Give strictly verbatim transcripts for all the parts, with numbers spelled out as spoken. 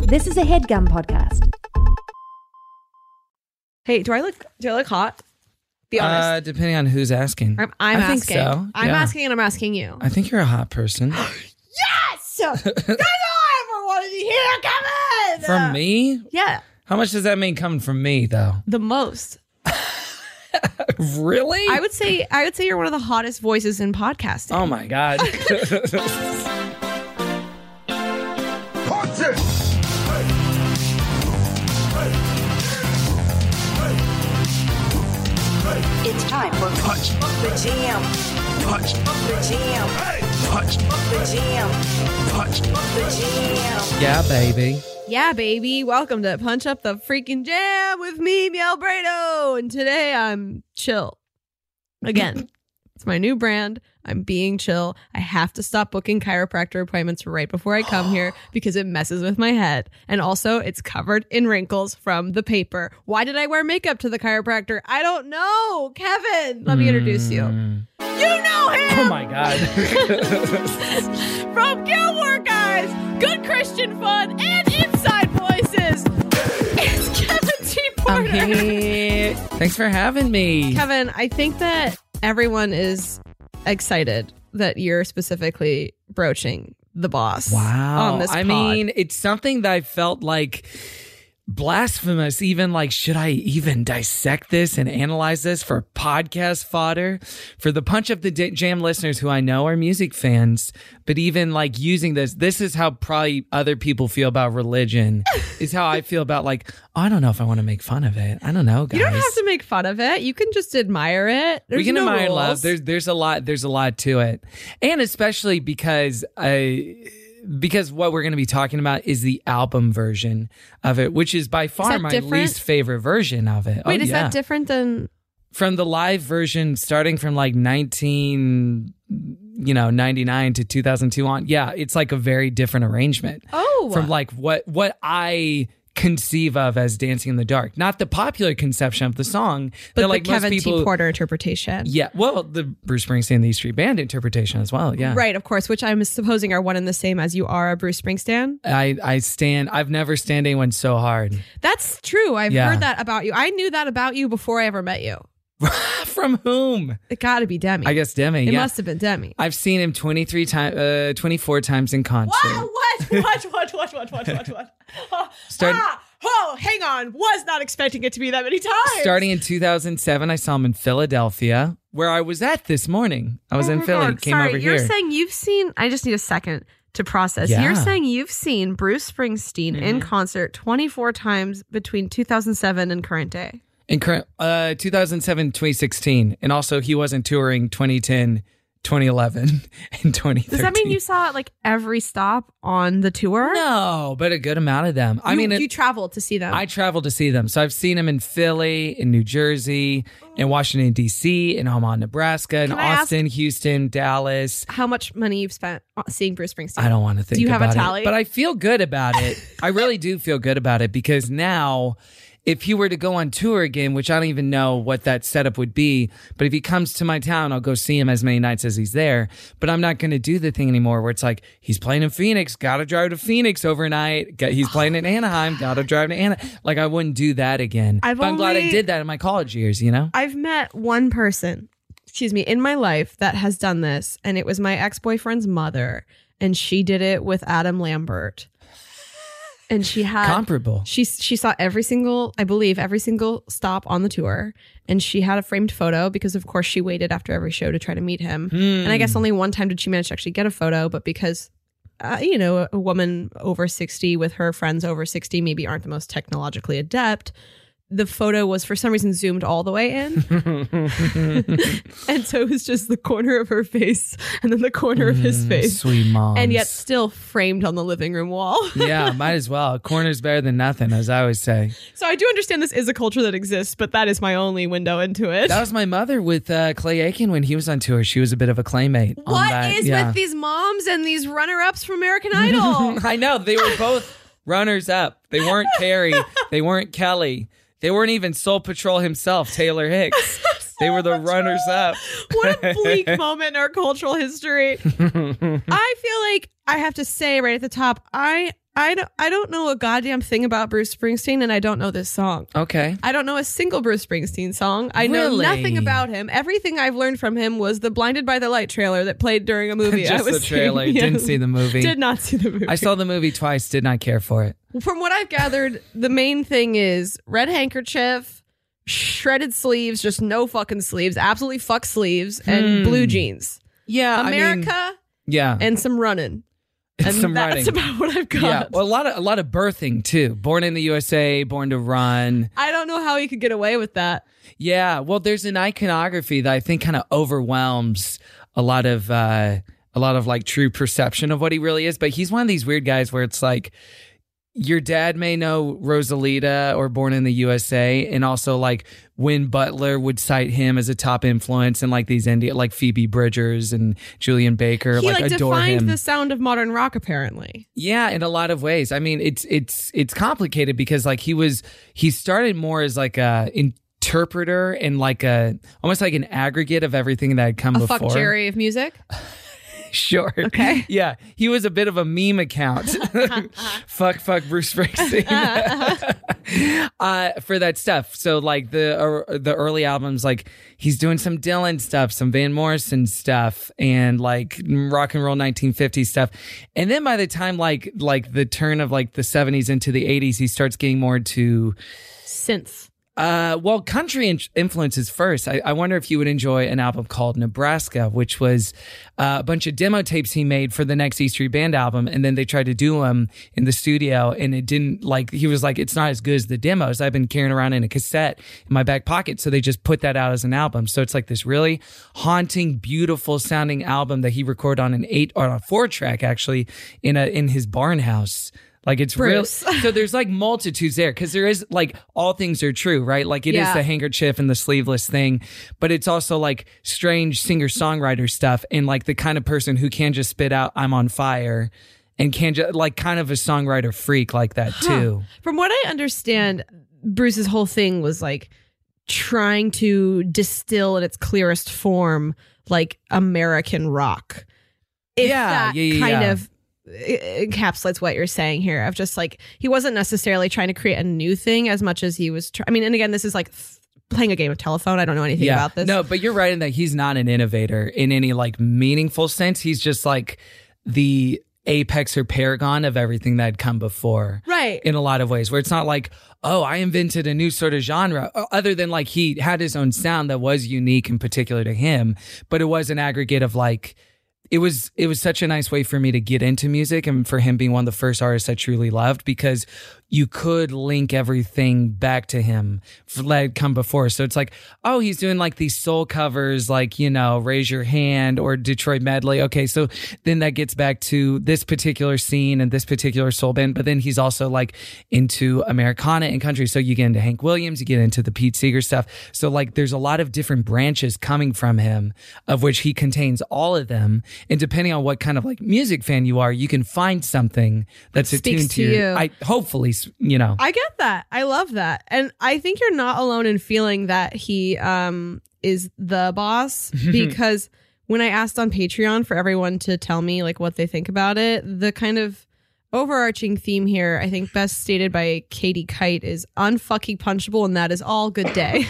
This is a HeadGum podcast. Hey, do I look do I look hot? Be honest. Uh, depending on who's asking. I'm, I'm I think asking. so. I'm Yeah. asking and I'm asking you. I think you're a hot person. Yes! That's all I ever wanted to hear, Kevin! From me? Yeah, How much does that mean coming from me, though? the most. Really? I would say I would say you're one of the hottest voices in podcasting. Oh, my God. It's time for Punch the Jam. Punch the Jam. Punch the Jam. Punch the Jam. Yeah, baby. Yeah, baby. Welcome to Punch Up the Freaking Jam with me, Miel Brado. And today I'm chill. Again, it's my new brand. I'm being chill. I have to stop booking chiropractor appointments right before I come here because it messes with my head. And also, it's covered in wrinkles from the paper. Why did I wear makeup to the chiropractor? I don't know. Kevin, let me introduce you. Mm. You know him! Oh, my God. From Gilmore Guys, Good Christian Fun, and Inside Voices, it's Kevin T. I'm Porter. here. Thanks for having me. Kevin, I think that everyone is excited that you're specifically broaching the boss Wow. on this I pod. mean, it's something that I felt like blasphemous, even like, should I even dissect this and analyze this for podcast fodder? For the Punch Up the D- Jam listeners who I know are music fans, but even like using this, this is how probably other people feel about religion, is how I feel about like, oh, I don't know if I want to make fun of it. I don't know, guys. You don't have to make fun of it. You can just admire it. There's we can no admire rules. love. There's there's a lot there's a lot to it, and especially because I because what we're going to be talking about is the album version of it, which is by far that my different? least favorite version of it. Wait, oh, is yeah. that different than... From the live version, starting from like nineteen, you know, ninety-nine to two thousand two on? Yeah, it's like a very different arrangement. Oh. From like what what I conceive of as Dancing in the Dark, not the popular conception of the song, But that the like most Kevin people. T. Porter interpretation. Yeah, well, the Bruce Springsteen and the E Street Band interpretation as well. Yeah, Right, of course, which I'm supposing are one and the same as you are a Bruce Springsteen. I I stand. I've never stand anyone so hard. That's true. I've Yeah. heard that about you. I knew that about you before I ever met you. From whom? It got to be Demi. I guess Demi. It yeah, must have been Demi. I've seen him twenty-three times, uh, twenty-four times in concert. What? What? What? What? What? What? What? What? What? Oh, Start- ah, oh, hang on. Was not expecting it to be that many times. Starting in two thousand seven, I saw him in Philadelphia, where I was at this morning. I was Oh in my Philly. God. Came Sorry, over you're here. saying you've seen. I just need a second to process. Yeah. You're saying you've seen Bruce Springsteen Mm-hmm. in concert twenty-four times between two thousand seven and current day. in current uh, two thousand seven, twenty sixteen, and also he wasn't touring twenty ten, twenty eleven, and twenty thirteen. Does that mean you saw like every stop on the tour? No, but a good amount of them. I You- mean, it, you traveled to see them. I traveled to see them. So I've seen them in Philly, in New Jersey, in Washington, D C, in Omaha, Nebraska, in Can I ask- Austin, Houston, Dallas. How much money you've spent seeing Bruce Springsteen? I don't want to think Do you have a about tally? it, but I feel good about it. I really do feel good about it because now, if he were to go on tour again, which I don't even know what that setup would be, but if he comes to my town, I'll go see him as many nights as he's there. But I'm not going to do the thing anymore where it's like, he's playing in Phoenix, got to drive to Phoenix overnight. Got- He's playing in Anaheim, got to drive to Anaheim. Like, I wouldn't do that again. I've but I'm glad I only- did that in my college years, you know? I've met one person, excuse me, in my life that has done this, and it was my ex-boyfriend's mother, and she did it with Adam Lambert. And she had Comparable. She she saw every single, I believe, every single stop on the tour, and she had a framed photo because, of course, she waited after every show to try to meet him. And I guess only one time did she manage to actually get a photo, but because, uh, you know, a woman over sixty with her friends over sixty maybe aren't the most technologically adept, the photo was for some reason zoomed all the way in. And so it was just the corner of her face and then the corner of his face. Sweet mom. And yet still framed on the living room wall. Yeah, might as well. A corner's better than nothing, as I always say. So I do understand this is a culture that exists, but that is my only window into it. That was my mother with uh, Clay Aiken when he was on tour. She was a bit of a claymate. on What that. is Yeah. with these moms and these runner-ups from American Idol? I know. They were both runners up. They weren't Carrie. They weren't Kelly. They weren't even Soul Patrol himself, Taylor Hicks. They were the runners up. What a bleak moment in our cultural history. I feel like I have to say right at the top, I I don't, I don't know a goddamn thing about Bruce Springsteen, and I don't know this song. Okay. I don't know a single Bruce Springsteen song. I know Really? nothing about him. Everything I've learned from him was the Blinded by the Light trailer that played during a movie. Just I was the trailer. seeing. Didn't Yeah. see the movie. Did not see the movie. I saw the movie twice. Did not care for it. From what I've gathered, the main thing is red handkerchief, shredded sleeves, just no fucking sleeves, absolutely fuck sleeves, and Hmm. blue jeans. Yeah. America I mean, yeah. and some running. And And some that's running. about what I've got. Yeah. Well, a lot of a lot of birthing too. Born in the U S A, Born to Run. I don't know how he could get away with that. Yeah. Well, there's an iconography that I think kind of overwhelms a lot of uh, a lot of like true perception of what he really is. But he's one of these weird guys where it's like your dad may know Rosalita or Born in the U S A, and also like Win Butler would cite him as a top influence, and like these India, like Phoebe Bridgers and Julian Baker, He like, like adore defined him. the sound of modern rock, apparently. Yeah, in a lot of ways. I mean, it's it's it's complicated because like he was he started more as like a interpreter and like a almost like an aggregate of everything that had come A before. fuck Jerry of music. Sure. Okay. Yeah, he was a bit of a meme account. fuck, fuck Bruce Springsteen uh, for that stuff. So like the uh, the early albums, like he's doing some Dylan stuff, some Van Morrison stuff, and like rock and roll nineteen fifties stuff. And then by the time like like the turn of like the seventies into the eighties, he starts getting more to Synth. uh, well, country in- influences first. I-, I wonder if you would enjoy an album called Nebraska, which was uh, a bunch of demo tapes he made for the next E Street Band album. And then they tried to do them in the studio, and it didn't like, he was like, it's not as good as the demos I've been carrying around in a cassette in my back pocket. So they just put that out as an album. So it's like this really haunting, beautiful sounding album that he recorded on an eight or a four track actually in a, in his barn house. Like it's real. Bruce. So there's like multitudes there because there is like all things are true, right? Like it is Yeah. the handkerchief and the sleeveless thing, but it's also like strange singer songwriter stuff and like the kind of person who can just spit out "I'm on fire" and can just like kind of a songwriter freak like that too. From what I understand, Bruce's whole thing was like trying to distill in its clearest form, like American rock. If Yeah, that yeah, yeah, kind yeah. of encapsulates what you're saying here of just like he wasn't necessarily trying to create a new thing as much as he was try- I mean, and again, this is like f- playing a game of telephone. I don't know anything about this. No, but you're right in that he's not an innovator in any like meaningful sense. He's just like the apex or paragon of everything that had come before. Right. In a lot of ways, where it's not like, oh, I invented a new sort of genre, other than like he had his own sound that was unique and particular to him, but it was an aggregate of like, It was it was such a nice way for me to get into music and for him being one of the first artists I truly loved because you could link everything back to him that had come before. So it's like, oh, he's doing like these soul covers like, you know, Raise Your Hand or Detroit Medley. Okay, so then that gets back to this particular scene and this particular soul band. But then he's also like into Americana and country. So you get into Hank Williams, you get into the Pete Seeger stuff. So like there's a lot of different branches coming from him, of which he contains all of them. And depending on what kind of like music fan you are, you can find something that's Speaks attuned to, to your, you. I hopefully, you know. I get that. I love that. And I think you're not alone in feeling that he um is the boss because when I asked on Patreon for everyone to tell me like what they think about it, the kind of overarching theme here, I think best stated by Katie Kite, is unfucking punchable, and that is all. Good day.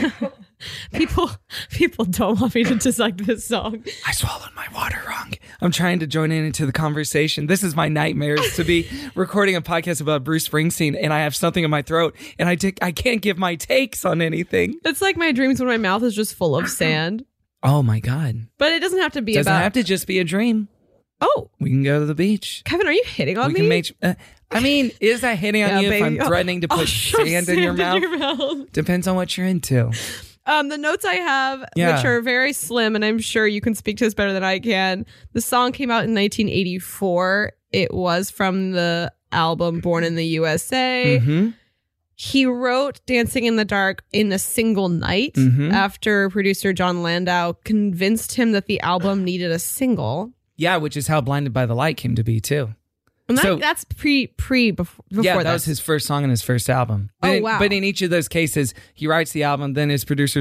People people don't want me to dislike this song. I swallowed my water wrong. I'm trying to join in into the conversation. This is my nightmare, is to be recording a podcast about Bruce Springsteen and I have something in my throat and I take I can't give my takes on anything. It's like my dreams when my mouth is just full of sand. Oh my God. But it doesn't have to be Doesn't about have to just be a dream. Oh, We can go to the beach. Kevin, are you hitting on we me? can make. Uh, I mean, is that hitting on Yeah, you baby. if I'm threatening to I'll put shove sand, in your mouth? mouth. Depends on what you're into. Um, the notes I have, Yeah. which are very slim, and I'm sure you can speak to this better than I can. The song came out in nineteen eighty-four. It was from the album Born in the U S A. Mm-hmm. He wrote Dancing in the Dark in a single night Mhm. after producer John Landau convinced him that the album needed a single. Yeah, which is how Blinded by the Light came to be too. And that, So- that's pre pre before, before Yeah, that this. was his first song on his first album. Oh, But in, wow. But in each of those cases, he writes the album, then his producer's like,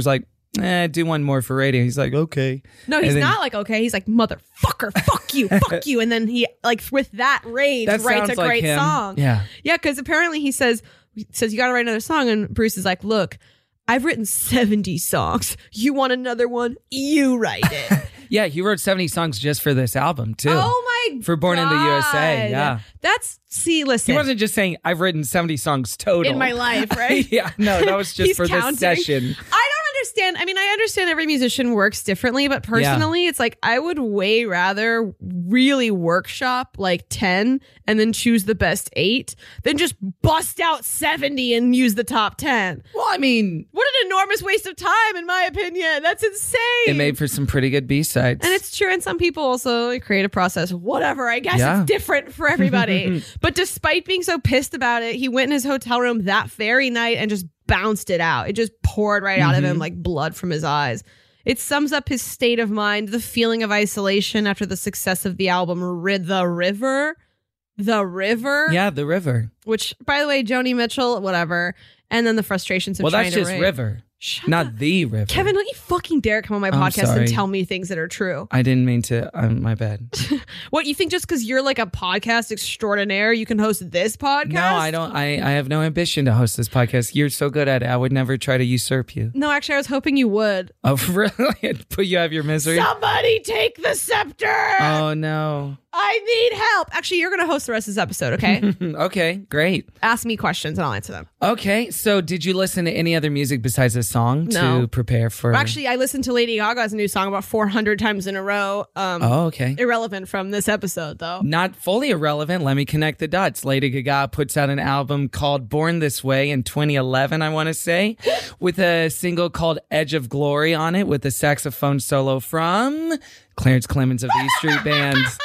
eh, do one more for radio. He's like, okay. No, he's And then- not like, okay. He's like, motherfucker, fuck you, fuck you. And then he, like, with that rage, That writes a sounds like great him. song. Yeah. Yeah, because apparently he says, he says, you got to write another song. And Bruce is like, look, I've written seventy songs. You want another one? You write it. Yeah, he wrote seventy songs just for this album, too. Oh my For Born in the U S A, God. yeah. That's, see, listen. He wasn't just saying, I've written seventy songs total. in my life, right? Yeah, no, that was just He's for counting. this session. I don't understand. I mean, I understand every musician works differently, but personally, it's like I would way rather really workshop like ten and then choose the best eight than just bust out seventy and use the top ten. Well, I mean, What an enormous waste of time, in my opinion. That's insane. it made for some pretty good B-sides. And it's true. And some people also like, creative process, whatever. I guess Yeah. it's different for everybody. But despite being so pissed about it, he went in his hotel room that very night and just bounced it out. It just poured right out of him like blood from his eyes. It sums up his state of mind, the feeling of isolation after the success of the album Ri- The River. The River. Yeah, The River. Which, by the way, Joni Mitchell, whatever. And then the frustrations of Well, trying that's to just write. River, Shut not up. The River. Kevin, don't you fucking dare come on my I'm podcast sorry. and tell me things that are true. I didn't mean to. Um, my bad. What, you think just because you're like a podcast extraordinaire, you can host this podcast? No, I don't. I, I have no ambition to host this podcast. You're so good at it. I would never try to usurp you. No, actually, I was hoping you would. Oh, really? I'd put you out of your misery? Somebody take the scepter! Oh, no. I need help. Actually, you're going to host the rest of this episode, okay? Okay, great. Ask me questions and I'll answer them. Okay, so did you listen to any other music besides this song No. to prepare for... Actually, I listened to Lady Gaga's new song about four hundred times in a row. Um, Oh, okay. Irrelevant from this episode, though. Not fully irrelevant. Let me connect the dots. Lady Gaga puts out an album called Born This Way in twenty eleven, I want to say, with a single called Edge of Glory on it with a saxophone solo from Clarence Clemens of the E Street Band. That's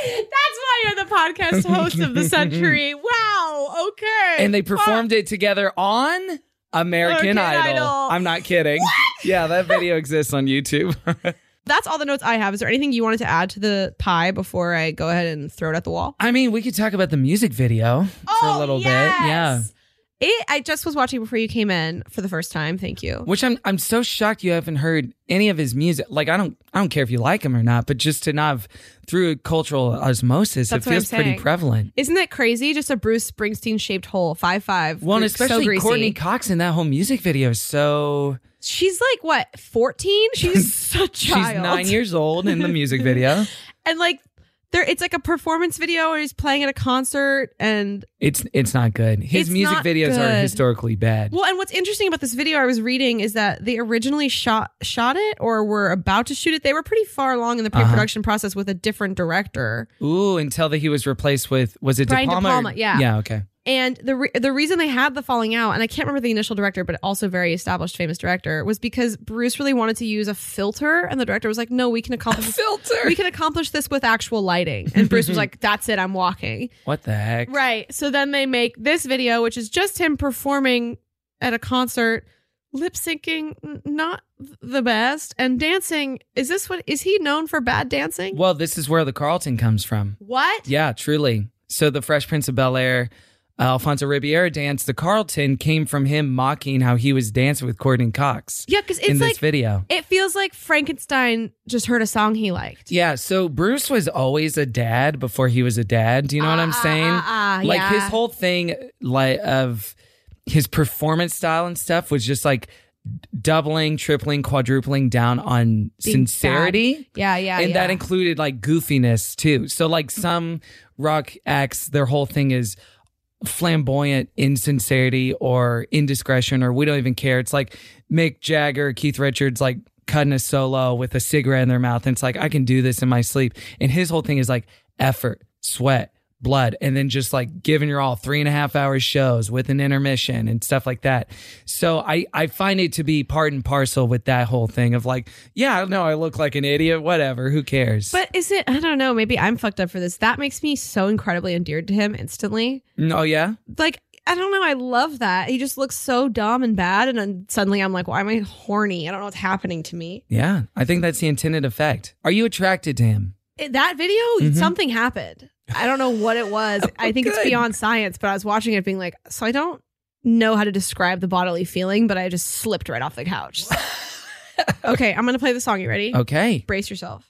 why you're the podcast host of the century. Wow. Okay. And they performed it together on American American Idol. Idol. I'm not kidding. Yeah, that video exists on YouTube. That's all the notes I have. Is there anything you wanted to add to the pie before I go ahead and throw it at the wall? I mean, we could talk about the music video for a little bit. Yeah. It, I just was watching before you came in for the first time. Thank you. Which I'm I'm so shocked you haven't heard any of his music. Like I don't I don't care if you like him or not, but just to not have, through cultural osmosis, That's it what I'm feels pretty saying. prevalent. Isn't that crazy? Just a Bruce Springsteen shaped hole, five five. Well, and gre- especially so greasy. Courtney Cox in that whole music video is so... She's like what, fourteen? She's such a child. She's nine years old in the music video. And like, there, it's like a performance video where he's playing at a concert, and It's it's not good. His It's music not videos are good. historically bad. well, and what's interesting about this video I was reading is that they originally shot shot it or were about to shoot it. They were pretty far along in the pre-production process with a different director. Ooh, until that he was replaced with, was it Brian De Palma? De Palma, or- yeah. Yeah, okay. And the re- the reason they had the falling out, and I can't remember the initial director, but also very established, famous director, was because Bruce really wanted to use a filter, and the director was like, "No, we can accomplish this. Filter? We can accomplish this with actual lighting." And Bruce was like, "That's it, I'm walking." What the heck? Right. So then they make this video, which is just him performing at a concert, lip syncing, n- not the best, and dancing. Is this what is he known for? Bad dancing? Well, this is where the Carlton comes from. What? Yeah, truly. So the Fresh Prince of Bel-Air, uh, Alfonso Ribeiro dance, the Carlton came from him mocking how he was dancing with Courtney Cox Yeah, because in it's this like video. it feels like Frankenstein just heard a song he liked. Yeah, so Bruce was always a dad before he was a dad. Do you know what I'm Ah, saying? ah, ah, like yeah. his whole thing, like of his performance style and stuff, was just like doubling, tripling, quadrupling down on Being sincerity. Yeah, yeah, and yeah. that included like goofiness too. So like some rock acts, their whole thing is flamboyant insincerity or indiscretion, or we don't even care. It's like Mick Jagger, Keith Richards, like cutting a solo with a cigarette in their mouth. And it's like, I can do this in my sleep. And his whole thing is like effort, sweat, blood, and then just like giving your all three and a half hour shows with an intermission and stuff like that. So I, I find it to be part and parcel with that whole thing of like, yeah, I know I look like an idiot, whatever, who cares? But is it, I don't know, maybe I'm fucked up for this. That makes me so incredibly endeared to him instantly. oh yeah? Like, I don't know, I love that. He just looks so dumb and bad. And then suddenly I'm like, why am I horny? I don't know what's happening to me. Yeah, I think that's the intended effect. Are you attracted to him? It- that video, Mm-hmm. something happened. I don't know what it was. I think it's good. beyond science, but I was watching it being like, so I don't know how to describe the bodily feeling, but I just slipped right off the couch. Okay, I'm gonna play the song. You ready? Okay. Brace yourself.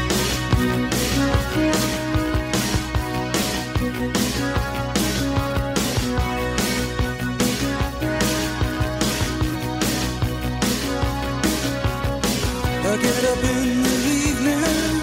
I get up in the evening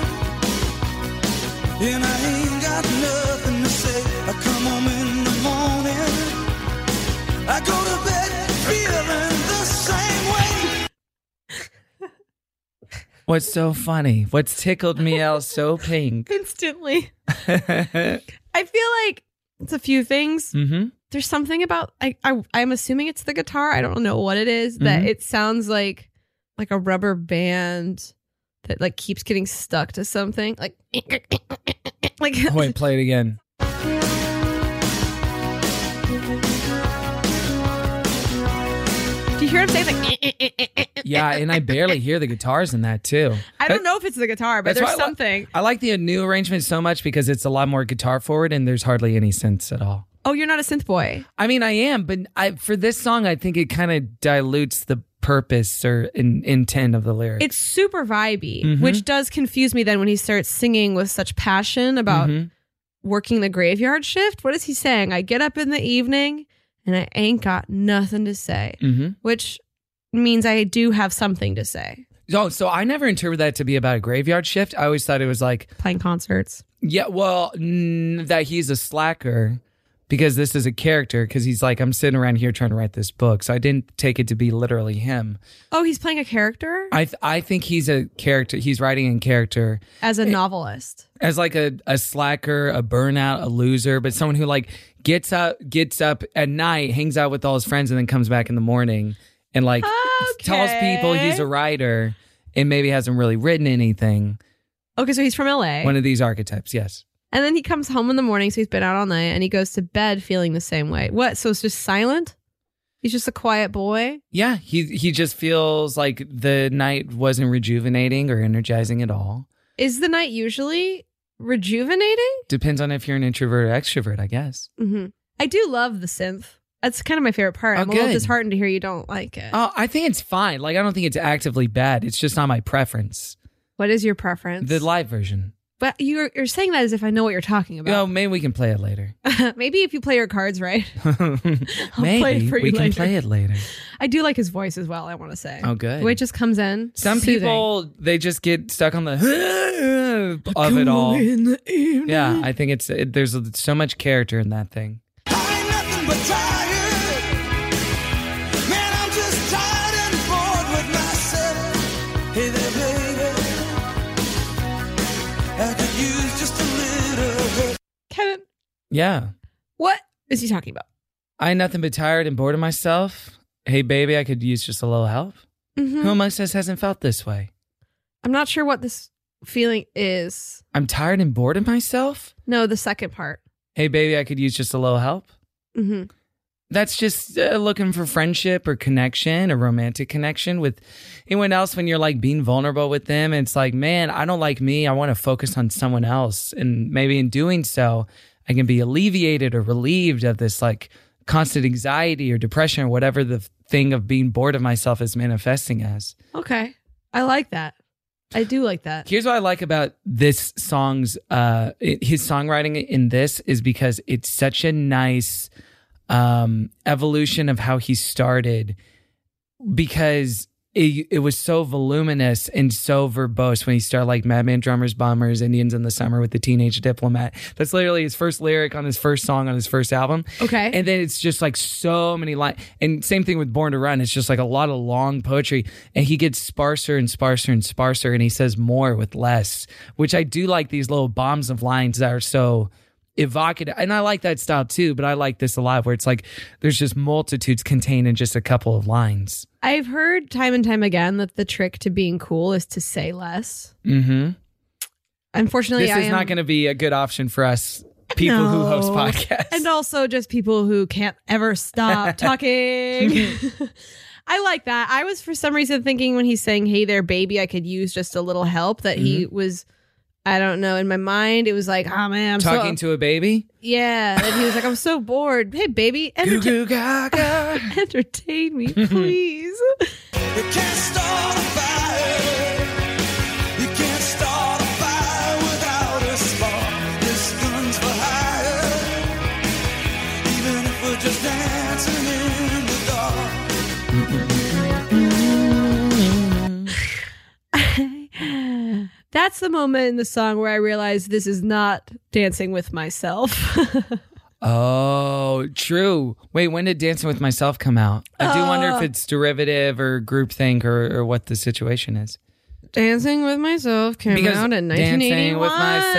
and I ain't got nothing to say. I come home in the morning, I go to bed feeling the same way. What's so funny? What's tickled me out so pink? Instantly. I feel like it's a few things. Mm-hmm. There's something about I, I I'm assuming it's the guitar. I don't know what it is. That Mhm. it sounds like like a rubber band that like keeps getting stuck to something. Like like Oh, wait, play it again. do you hear him say like Yeah, and I barely hear the guitars in that too. I don't know if it's the guitar, but That's there's why I li- something. I like the new arrangement so much because it's a lot more guitar forward and there's hardly any synths at all. Oh, you're not a synth boy. I mean, I am, but I for this song, I think it kind of dilutes the purpose or in, intent of the lyrics. It's super vibey, Mhm. which does confuse me then when he starts singing with such passion about Mhm. working the graveyard shift. What is he saying? I get up in the evening and I ain't got nothing to say, Mhm. which means I do have something to say. Oh, so I never interpreted that to be about a graveyard shift. I always thought it was like, Playing concerts. yeah, well, n- that he's a slacker because this is a character because he's like, I'm sitting around here trying to write this book. So I didn't take it to be literally him. Oh, he's playing a character I th- I think he's a character. He's writing in character as a novelist. as like a, a slacker, a burnout, a loser, but someone who like gets up, gets up at night, hangs out with all his friends, and then comes back in the morning and like tells people he's a writer and maybe hasn't really written anything. Okay, so he's from L A. One of these archetypes, yes. And then he comes home in the morning, so he's been out all night, and he goes to bed feeling the same way. What? So it's just silent? He's just a quiet boy? Yeah, he he just feels like the night wasn't rejuvenating or energizing at all. Is the night usually rejuvenating? Depends on if you're an introvert or extrovert, I guess. Mm-hmm. I do love the synth. That's kind of my favorite part. Oh, I'm a little good. disheartened to hear you don't like it. Oh, I think it's fine. Like I don't think it's actively bad. It's just not my preference. What is your preference? The live version. But you're you're saying that as if I know what you're talking Oh, about. maybe we can play it later. Maybe if you play your cards right. Maybe play it for we you can later. play it later. I do like his voice as well, I want to say. Oh, good. The way it just comes in. Some soothing. people they just get stuck on the of it all. In the evening. Yeah, I think it's it, there's so much character in that thing. I ain't nothing but tired. Man, I'm just tired and bored with myself. Hey there, baby. I could use just a little help. Kevin, Yeah. what is he talking about? I ain't nothing but tired and bored of myself. Hey, baby, I could use just a little help. Mhm. Who amongst us hasn't felt this way? I'm not sure what this feeling is. I'm tired and bored of myself. No, the second part. Hey, baby, I could use just a little help. Mm-hmm. That's just uh, looking for friendship or connection, a romantic connection with anyone else when you're like being vulnerable with them. And it's like, man, I don't like me. I want to focus on someone else. And maybe in doing so, I can be alleviated or relieved of this like constant anxiety or depression or whatever the thing of being bored of myself is manifesting as. Okay. I like that. I do like that. Here's what I like about this song's, uh, it- his songwriting in this is because it's such a nice um, evolution of how he started because it, it was so voluminous and so verbose when he started like Madman Drummers, Bombers, Indians in the Summer with the Teenage Diplomat. That's literally his first lyric on his first song on his first album. Okay. And then it's just like so many lines. And same thing with Born to Run. It's just like a lot of long poetry. And he gets sparser and sparser and sparser. And he says more with less, which I do like these little bombs of lines that are so evocative. And I like that style too, but I like this a lot where it's like there's just multitudes contained in just a couple of lines. I've heard time and time again that the trick to being cool is to say less. Mm-hmm. Unfortunately, This I is am, not going to be a good option for us people who host No. podcasts. And also just people who can't ever stop talking. I like that. I was for some reason thinking when he's saying, hey there, baby, I could use just a little help, that he was, I don't know, in my mind, it was like, oh man, I'm Talking so, to a baby? yeah. And he was like, I'm so bored. Hey baby, Goo entertain, goo gaga. entertain me, please. You can't start a fire. That's the moment in the song where I realized this is not dancing with myself. Oh, true. Wait, when did Dancing with Myself come out? I do Uh, wonder if it's derivative or groupthink or, or what the situation is. Dancing with Myself came Because out in nineteen eighty-one. Dancing with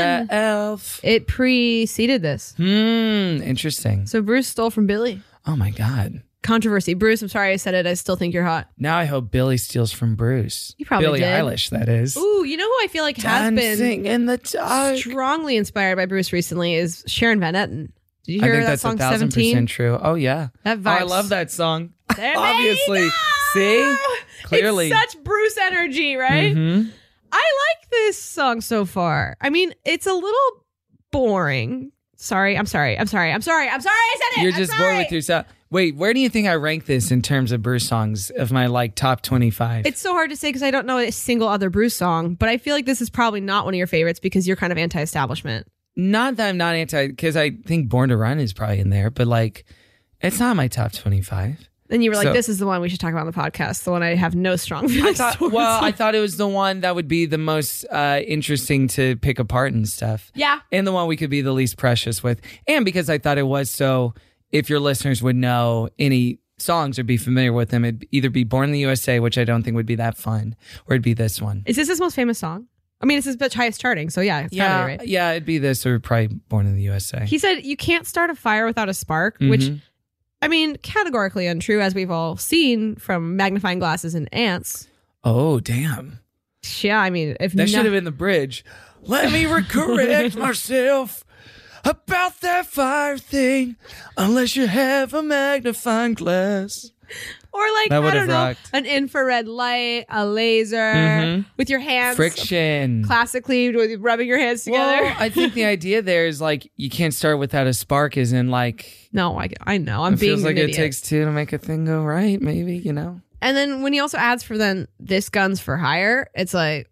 Myself. It preceded this. Hmm, interesting. So Bruce stole from Billy. Oh my God. Controversy. Bruce, I'm sorry I said it. I still think you're hot. Now I hope Billy steals from Bruce. You probably Billie did. Eilish, that is. Ooh, you know who I feel like has Dancing been in the dark. strongly inspired by Bruce recently is Sharon Van Etten. Did you I hear think that that's song a thousand seventeen? percent true. Oh yeah. That Oh, I vibes. love that song. There we Obviously. go! See? Clearly. It's such Bruce energy, right? Mhm. I like this song so far. I mean, it's a little boring. Sorry, I'm sorry. I'm sorry. I'm sorry. I'm sorry I said it. You're I'm just sorry. bored with yourself. Wait, where do you think I rank this in terms of Bruce songs of my like top twenty-five? It's so hard to say because I don't know a single other Bruce song, but I feel like this is probably not one of your favorites because you're kind of anti-establishment. Not that I'm not anti, because I think Born to Run is probably in there, but like, it's not my top twenty-five. And you were like, So- this is the one we should talk about on the podcast, the one I have no strong I feelings thought, towards. well, I thought it was the one that would be the most uh, interesting to pick apart and stuff. Yeah. And the one we could be the least precious with. And because I thought it was so, if your listeners would know any songs or be familiar with them, it'd either be Born in the U S A, which I don't think would be that fun, or it'd be this one. Is this his most famous song? I mean, it's his highest charting, so yeah, it's Yeah, gotta be right. yeah, it'd be this or probably Born in the U S A. He said, you can't start a fire without a spark, Mhm. which, I mean, categorically untrue, as we've all seen from magnifying glasses and ants. Oh, damn. Yeah, I mean, if That no- should have been the bridge. Let me correct myself about that fire thing, unless you have a magnifying glass. Or like, That I would don't have know, rocked. an infrared light, a laser, Mhm. with your hands. Friction. Classically, with rubbing your hands together. Well, I think the idea there is like you can't start without a spark. Is in like no, I, I know. I'm it being feels like an it idiot. takes two to make a thing go right. Maybe you know. And then when he also adds for then this gun's for hire, it's like,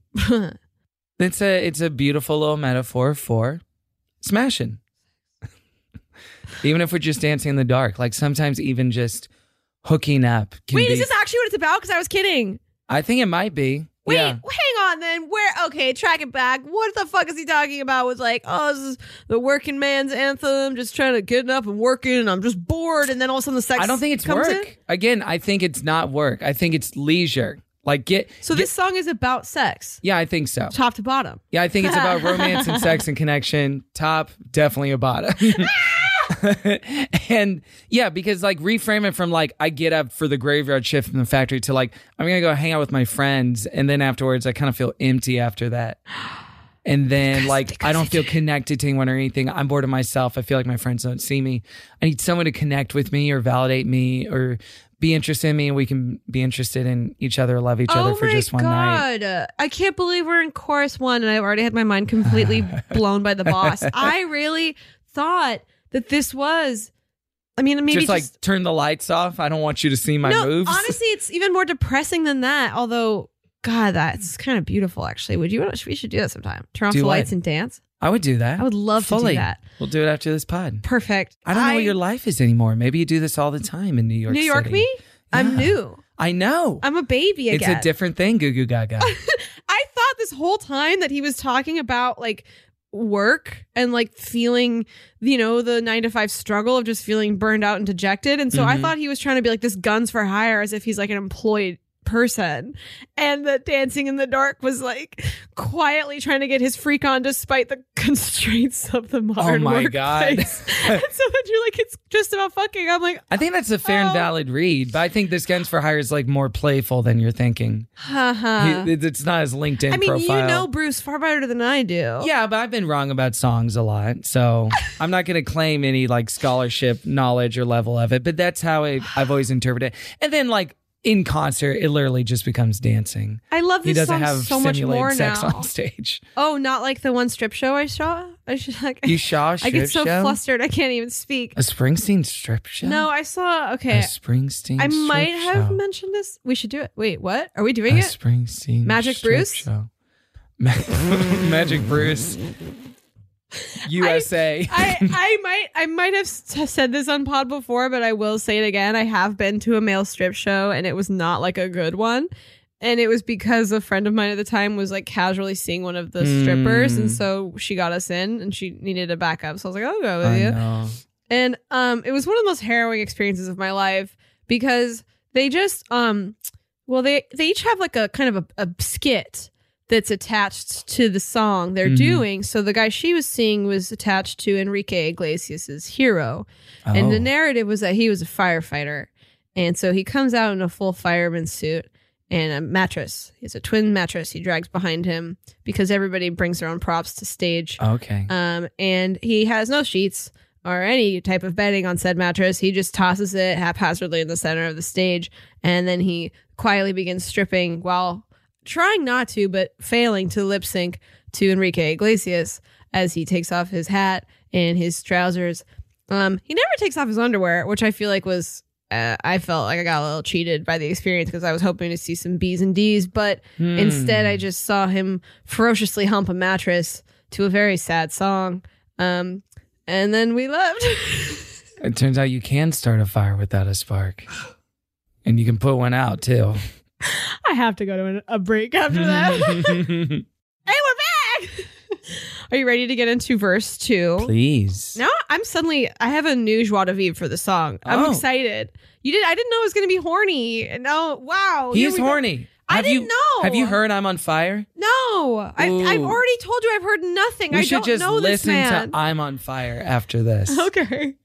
It's a it's a beautiful little metaphor for smashing. Even if we're just dancing in the dark, like sometimes even just hooking up. Can wait, be, is this actually what it's about? Because I was kidding. I think it might be. Wait, Yeah. hang on then. Where, okay, track it back. What the fuck is he talking about with like, oh, this is the working man's anthem, just trying to get up and working, and I'm just bored, and then all of a sudden the sex I don't think it's comes work. in? Again, I think it's not work. I think it's leisure. Like get So get- this song is about sex, Yeah, I think so. top to bottom. Yeah, I think it's about romance and sex and connection. Top, definitely a bottom. And yeah, because like reframe it from like I get up for the graveyard shift in the factory to like I'm gonna go hang out with my friends, and then afterwards I kind of feel empty after that. And then like I don't feel connected to anyone or anything. I'm bored of myself. I feel like my friends don't see me. I need someone to connect with me or validate me or be interested in me, and we can be interested in each other, love each other Oh for my just one night. God. I can't believe we're in chorus one and I've already had my mind completely blown by the boss. I really thought that this was, I mean, maybe just like turn the lights off. I don't want you to see my no, moves. honestly, it's even more depressing than that. Although, God, that's kind of beautiful, actually. Would you, we should do that sometime. Turn off Do the what? lights and dance. I would do that. I would love to do Fully. that. We'll do it after this pod. Perfect. I don't know what your life is anymore. Maybe you do this all the time in New York New York City. me? I'm Yeah. new. I know. I'm a baby it's again. a different thing, Goo Goo Gaga. I thought this whole time that he was talking about like work and like feeling, you know, the nine to five struggle of just feeling burned out and dejected. And so I Mhm. thought he was trying to be like this guns for hire as if he's like an employed person. And the dancing in the dark was like quietly trying to get his freak on despite the constraints of the modern Oh my workplace. God. And so then you're like, it's just about fucking. I'm like, I think that's a fair and Oh. valid read, but I think this Guns for Hire is like more playful than you're thinking. haha. He- it- it's not his LinkedIn I mean, profile. you know Bruce far better than I do. Yeah, but I've been wrong about songs a lot, so I'm not going to claim any like scholarship knowledge or level of it. But that's how it, I've always interpreted it. And then like in concert, it literally just becomes dancing. I love He this doesn't song have so much simulated more sex now. on stage. Oh, not like the one strip show I saw. I should like. You saw a I strip get so show? flustered I can't even speak. A Springsteen strip show? No, I saw. A Okay, Springsteen I strip might have show. mentioned this. We should do it. Wait, what? Are we doing A it? Springsteen Magic strip Bruce? show. Ma- Magic Bruce. U S A. I, I might I might have s- said this on pod before, but I will say it again. I have been to a male strip show and it was not like a good one. And it was because a friend of mine at the time was like casually seeing one of the strippers. And so she got us in and she needed a backup. So I was like, I'll go with I you. know. And um, it was one of the most harrowing experiences of my life because they just, um, well, they, they each have like a kind of a, a skit that's attached to the song they're Mhm. doing. So the guy she was seeing was attached to Enrique Iglesias's Hero. Oh. And the narrative was that he was a firefighter. And so he comes out in a full fireman suit and a mattress. He has a twin mattress he drags behind him because everybody brings their own props to stage. Okay. Um, and he has no sheets or any type of bedding on said mattress. He just tosses it haphazardly in the center of the stage. And then he quietly begins stripping while trying not to, but failing to lip sync to Enrique Iglesias as he takes off his hat and his trousers. Um, he never takes off his underwear, which I feel like was, uh, I felt like I got a little cheated by the experience because I was hoping to see some B's and D's, but Hmm. instead I just saw him ferociously hump a mattress to a very sad song. Um, and then we left. It turns out you can start a fire without a spark. And you can put one out too. I have to go to an, a break after that. Hey, we're back. Are you ready to get into verse two? Please. Now I'm suddenly, I have a new joie de vivre for the song. I'm Oh. excited. You did, I didn't know it was going to be horny. And now, wow. here He's we go. horny. I Have didn't you, know. Have you heard I'm on fire? No, I, Ooh. I've already told you I've heard nothing. We I should don't just know this listen man. to I'm on fire after this. Okay.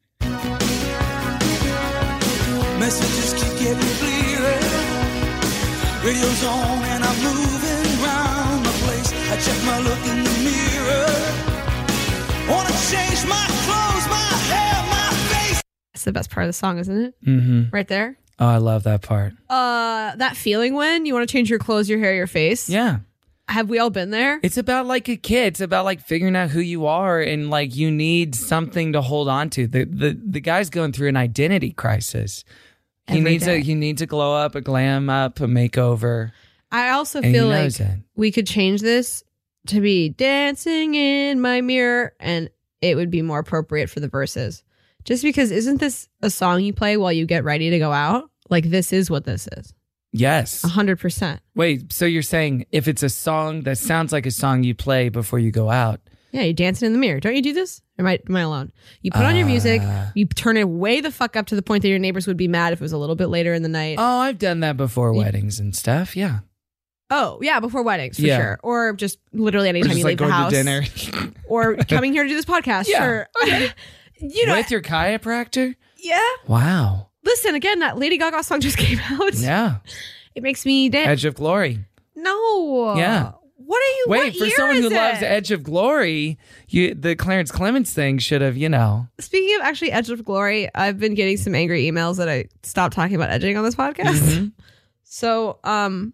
Messages keep getting clearer. Radio's on and I'm moving round the place. I check my look in the mirror. Wanna change my clothes, my hair, my face. That's the best part of the song, isn't it? Mm-hmm. Right there. Oh, I love that part. Uh, that feeling when you want to change your clothes, your hair, your face. Yeah. Have we all been there? It's about like a kid. It's about like figuring out who you are and like you need something to hold on to. The the, the guy's going through an identity crisis. He Every needs day. a he needs a glow up, a glam up, a makeover. I also And feel he like knows it. we could change this to be dancing in my mirror and it would be more appropriate for the verses. Just because isn't this a song you play while you get ready to go out? Like this is what this is. Yes. A hundred percent. Wait, so you're saying if it's a song that sounds like a song you play before you go out? Yeah, you're dancing in the mirror. Don't you do this? Or am I, am I alone? You put on your music, Uh. you turn it way the fuck up to the point that your neighbors would be mad if it was a little bit later in the night. Oh, I've done that before weddings and stuff. Yeah. Oh, yeah, before weddings, for Yeah. sure. Or just literally anytime Just you like leave the going house. to dinner Or coming here to do this podcast. Yeah. Sure. you know, with your chiropractor. yeah. Wow. Listen, again, that Lady Gaga song just came out. Yeah. It makes me dance. Edge of Glory. No. Yeah. What are you? Wait, what for year someone is who it? loves Edge of Glory, you the Clarence Clemens thing should have, you know. Speaking of actually Edge of Glory, I've been getting some angry emails that I stopped talking about edging on this podcast. Mhm. So, um,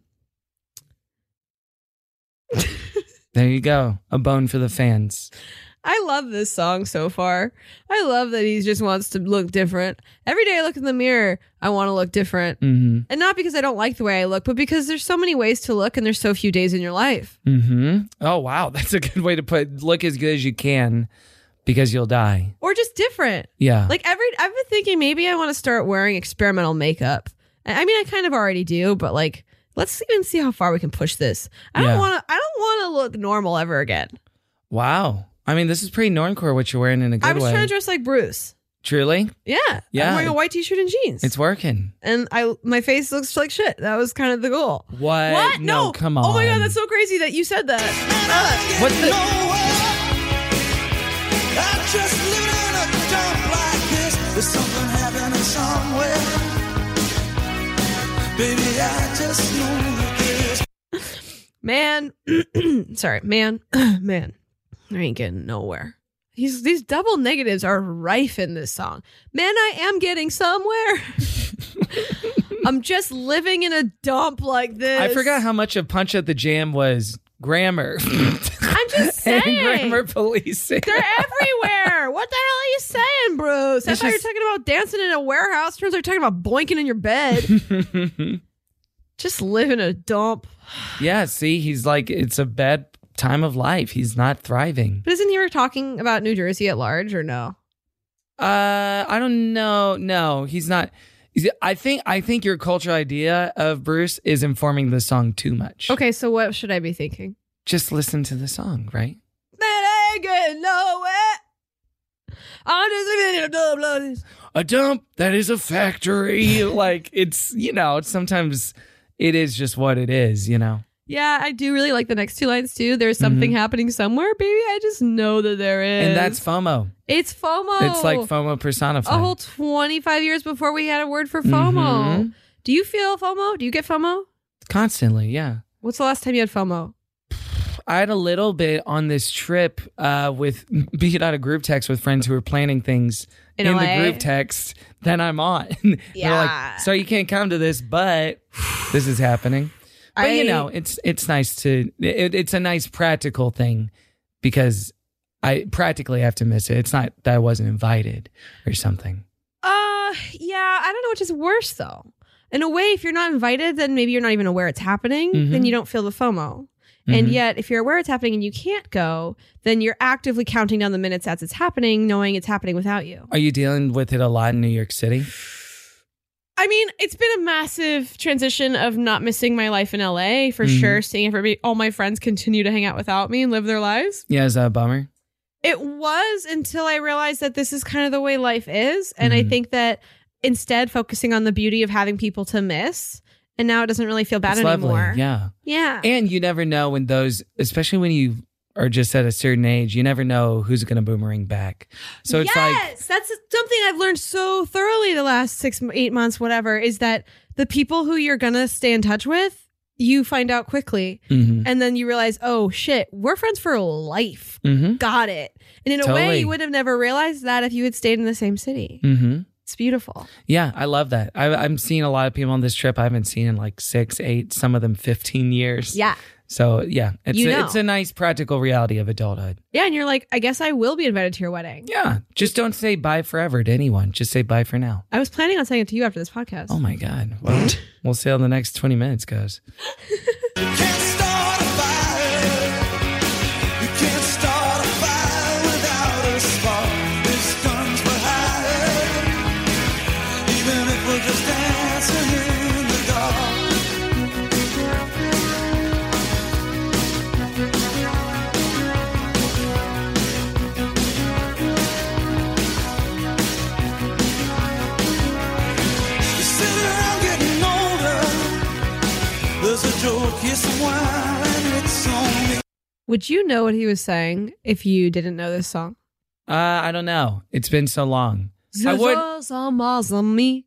There you go. A bone for the fans. I love this song so far. I love that he just wants to look different. Every day I look in the mirror, I want to look different. Mm-hmm. And not because I don't like the way I look, but because there's so many ways to look and there's so few days in your life. Mm-hmm. Oh, wow. That's a good way to put look as good as you can because you'll die. Or just different. Yeah. Like every, I've been thinking maybe I want to start wearing experimental makeup. I I mean, I kind of already do, but like, let's even see how far we can push this. I Yeah. don't want to, I don't want to look normal ever again. Wow. I mean, this is pretty normcore what you're wearing in a good I was way. trying to dress like Bruce. Truly? Yeah. Yeah. I'm wearing a white t-shirt and jeans. It's working. and I, my face looks like shit. That was kind of the goal. What? What? No, No. come on. Oh my God, that's so crazy that you said that. Uh, What's the- I'm just living in a dump like this. There's something happening somewhere. Baby, I just know this. Man, sorry, man, man, I ain't getting nowhere. These these double negatives are rife in this song. Man, I am getting somewhere. I'm just living in a dump like this. I forgot how much of Punch at the Jam was grammar. I'm just and saying. grammar policing. They're everywhere. What the hell are you saying, Bruce? I It's thought you were just- talking about dancing in a warehouse. Turns out you're talking about boinking in your bed. Just live in a dump. Yeah, see, he's like, it's a bad time of life. He's not thriving. But isn't he talking about New Jersey at large or no? Uh, I don't know. No, he's not. I think I think your cultural idea of Bruce is informing the song too much. Okay, so what should I be thinking? Just listen to the song, right? That ain't getting nowhere. I'm just living in a double. A dump that is a factory. Like, it's, you know, sometimes it is just what it is, you know? Yeah, I do really like the next two lines too. There's something Mhm. happening somewhere, baby. I just know that there is. And that's FOMO. It's FOMO. It's like FOMO personified. A whole twenty-five years before we had a word for FOMO. Mhm. Do you feel FOMO? Do you get FOMO? Constantly, yeah. What's the last time you had FOMO? I had a little bit on this trip uh, with being on a group text with friends who were planning things In in, L A? the group text that I'm on. They're Yeah. like, so you can't come to this, but this is happening. But I- you know, it's it's nice to it, it's a nice practical thing because I practically have to miss it. It's not that I wasn't invited or something. Uh, yeah, I don't know which is worse though. In a way, if you're not invited, then maybe you're not even aware it's happening. Mhm. Then you don't feel the FOMO. And Mhm. yet, if you're aware it's happening and you can't go, then you're actively counting down the minutes as it's happening, knowing it's happening without you. Are you dealing with it a lot in New York City? I mean, it's been a massive transition of not missing my life in L A for Mhm. sure. Seeing everybody, all my friends continue to hang out without me and live their lives. Yeah, is that a bummer? It was until I realized that this is kind of the way life is. And I Mhm. think that instead focusing on the beauty of having people to miss, and now it doesn't really feel bad It's lovely. anymore. Yeah. Yeah. And you never know when those, especially when you are just at a certain age, you never know who's going to boomerang back. So it's like, yes, that's something I've learned so thoroughly the last six, eight months, whatever, is that the people who you're going to stay in touch with, you find out quickly. mhm, And then you realize, oh shit, we're friends for life. mhm, Got it. And in a Totally. way, you would have never realized that if you had stayed in the same city. mhm. It's beautiful. Yeah, I love that. I, I'm seeing a lot of people on this trip I haven't seen in like six, eight, some of them fifteen years. Yeah. So yeah, it's You a, know. it's a nice practical reality of adulthood. Yeah. And you're like, I guess I will be invited to your wedding. Yeah, just don't say bye forever to anyone. Just say bye for now. I was planning on saying it to you after this podcast. Oh my God. Well, we'll see how the next twenty minutes goes. Can't start a fire. You can't start a fire without a spark. This guns for hire. Even if we're just dancing in the dark. You sit around getting older. There's a joke here somewhere, and it's on me. Would you know what he was saying if you didn't know this song? Uh, I don't know. It's been so long. I would. Somebody,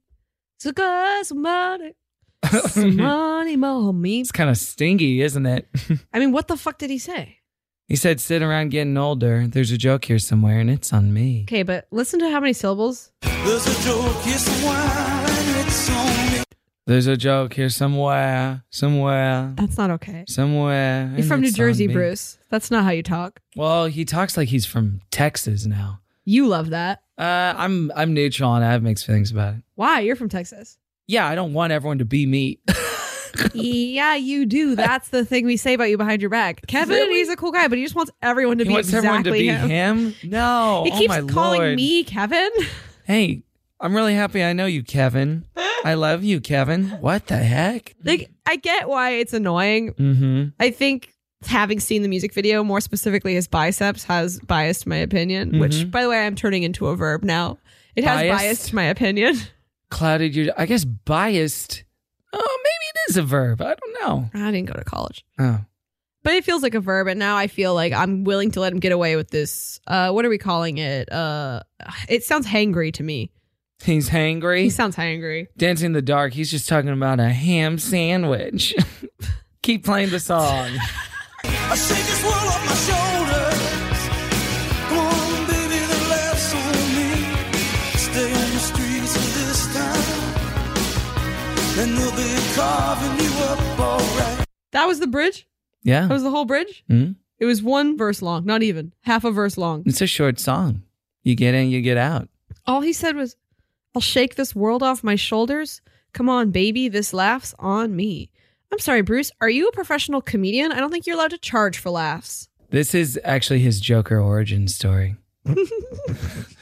somebody more me. It's kind of stingy, isn't it? I mean, what the fuck did he say? He said, sit around getting older. There's a joke here somewhere, and it's on me. Okay, but listen to how many syllables. There's a joke here somewhere, and it's on me. There's a joke here somewhere, somewhere, That's not okay. somewhere. You're and from New it's Jersey, on me. Bruce. That's not how you talk. Well, he talks like he's from Texas now. You love that. Uh, I'm I'm neutral, and I have mixed feelings about it. Why? You're from Texas. Yeah, I don't want everyone to be me. Yeah, you do. That's the thing we say about you behind your back. Kevin, Really? he's a cool guy, but he just wants everyone to He be wants exactly everyone to be him. him. No, He oh keeps my calling Lord. me Kevin. Hey, I'm really happy I know you, Kevin. I love you, Kevin. What the heck? Like, I get why it's annoying. Mm-hmm. I think having seen the music video, more specifically his biceps, has biased my opinion, which, Mhm. by the way, I'm turning into a verb now. It has Biased? biased my opinion. Clouded your. I guess biased. Oh, maybe it is a verb. I don't know. I didn't go to college. Oh. But it feels like a verb, and now I feel like I'm willing to let him get away with this. Uh, what are we calling it? Uh, it sounds hangry to me. He's hangry. He sounds hangry. Dancing in the Dark. He's just talking about a ham sandwich. Keep playing the song. I shake this world off my shoulders. Come on, baby, the laughs on me. Stay on the streets of this town, and they'll be carving you up alright. That was the bridge? Yeah. That was the whole bridge? Hmm? It was one verse long, not even. Half a verse long. It's a short song. You get in, you get out. All he said was, I'll shake this world off my shoulders. Come on, baby, this laughs on me. I'm sorry, Bruce. Are you a professional comedian? I don't think you're allowed to charge for laughs. This is actually his Joker origin story.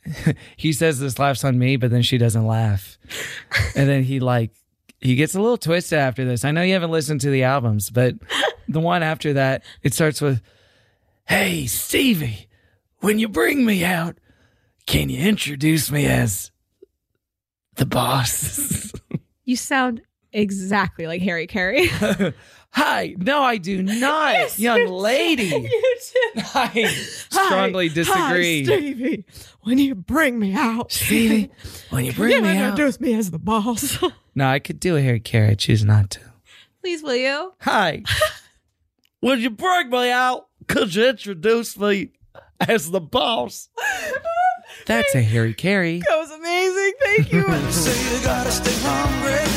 he says this laughs on me, but then she doesn't laugh. And then he like, he gets a little twisted after this. I know you haven't listened to the albums, but the one after that, it starts with, "Hey, Stevie, when you bring me out, can you introduce me as the boss?" You sound exactly like Harry Carey. Hi. No, I do not, Yes, young you lady. do. You do. I strongly Hi, disagree. Hi, Stevie, when you bring me out, Stevie, when you bring you me out. introduce me as the boss. No, I could do a Harry Carey. I choose not to. Please, will you? Hi. When you bring me out, could you introduce me as the boss? That's a Harry Carey. That was amazing. Thank you. Say you gotta stay hungry.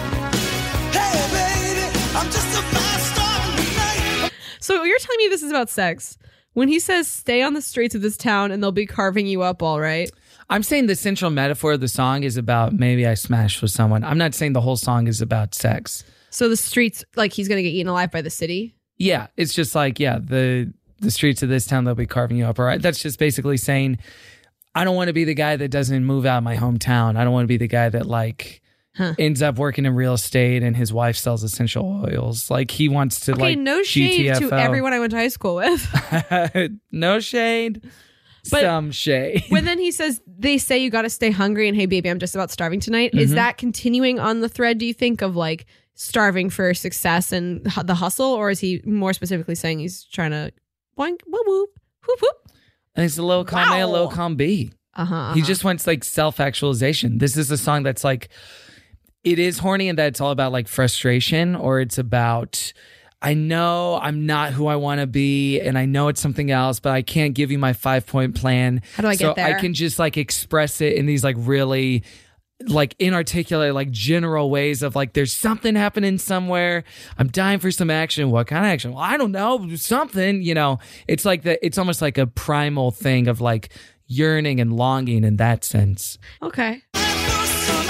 Hey, baby, I'm just a fast star tonight. So you're telling me this is about sex? When he says, "Stay on the streets of this town and they'll be carving you up," all right? I'm saying the central metaphor of the song is about maybe I smashed with someone. I'm not saying the whole song is about sex. So the streets, like he's gonna get eaten alive by the city. Yeah, it's just like, yeah, the the streets of this town, they'll be carving you up. All right. That's just basically saying, I don't want to be the guy that doesn't move out of my hometown. I don't want to be the guy that like Huh. ends up working in real estate and his wife sells essential oils. Like he wants to Okay, like no shade G T F O. to everyone I went to high school with. No shade. But some shade. when then he says, "They say you got to stay hungry," and "Hey, baby, I'm just about starving tonight." Is Mhm. that continuing on the thread, do you think, of like starving for success and hu- the hustle? Or is he more specifically saying he's trying to boink, whoop, whoop, whoop, whoop? And it's a low column A, a low Wow. column B. Uh-huh, uh-huh. He just wants like self-actualization. This is a song that's like, it is horny in that it's all about like frustration, or it's about, I know I'm not who I want to be and I know it's something else, but I can't give you my five point plan. How do I so get there? I can just like express it in these like really like inarticulate, like general ways of like, there's something happening somewhere. I'm dying for some action. What kind of action? Well, I don't know. Something, you know, it's like the, it's almost like a primal thing of like yearning and longing in that sense. Okay. For some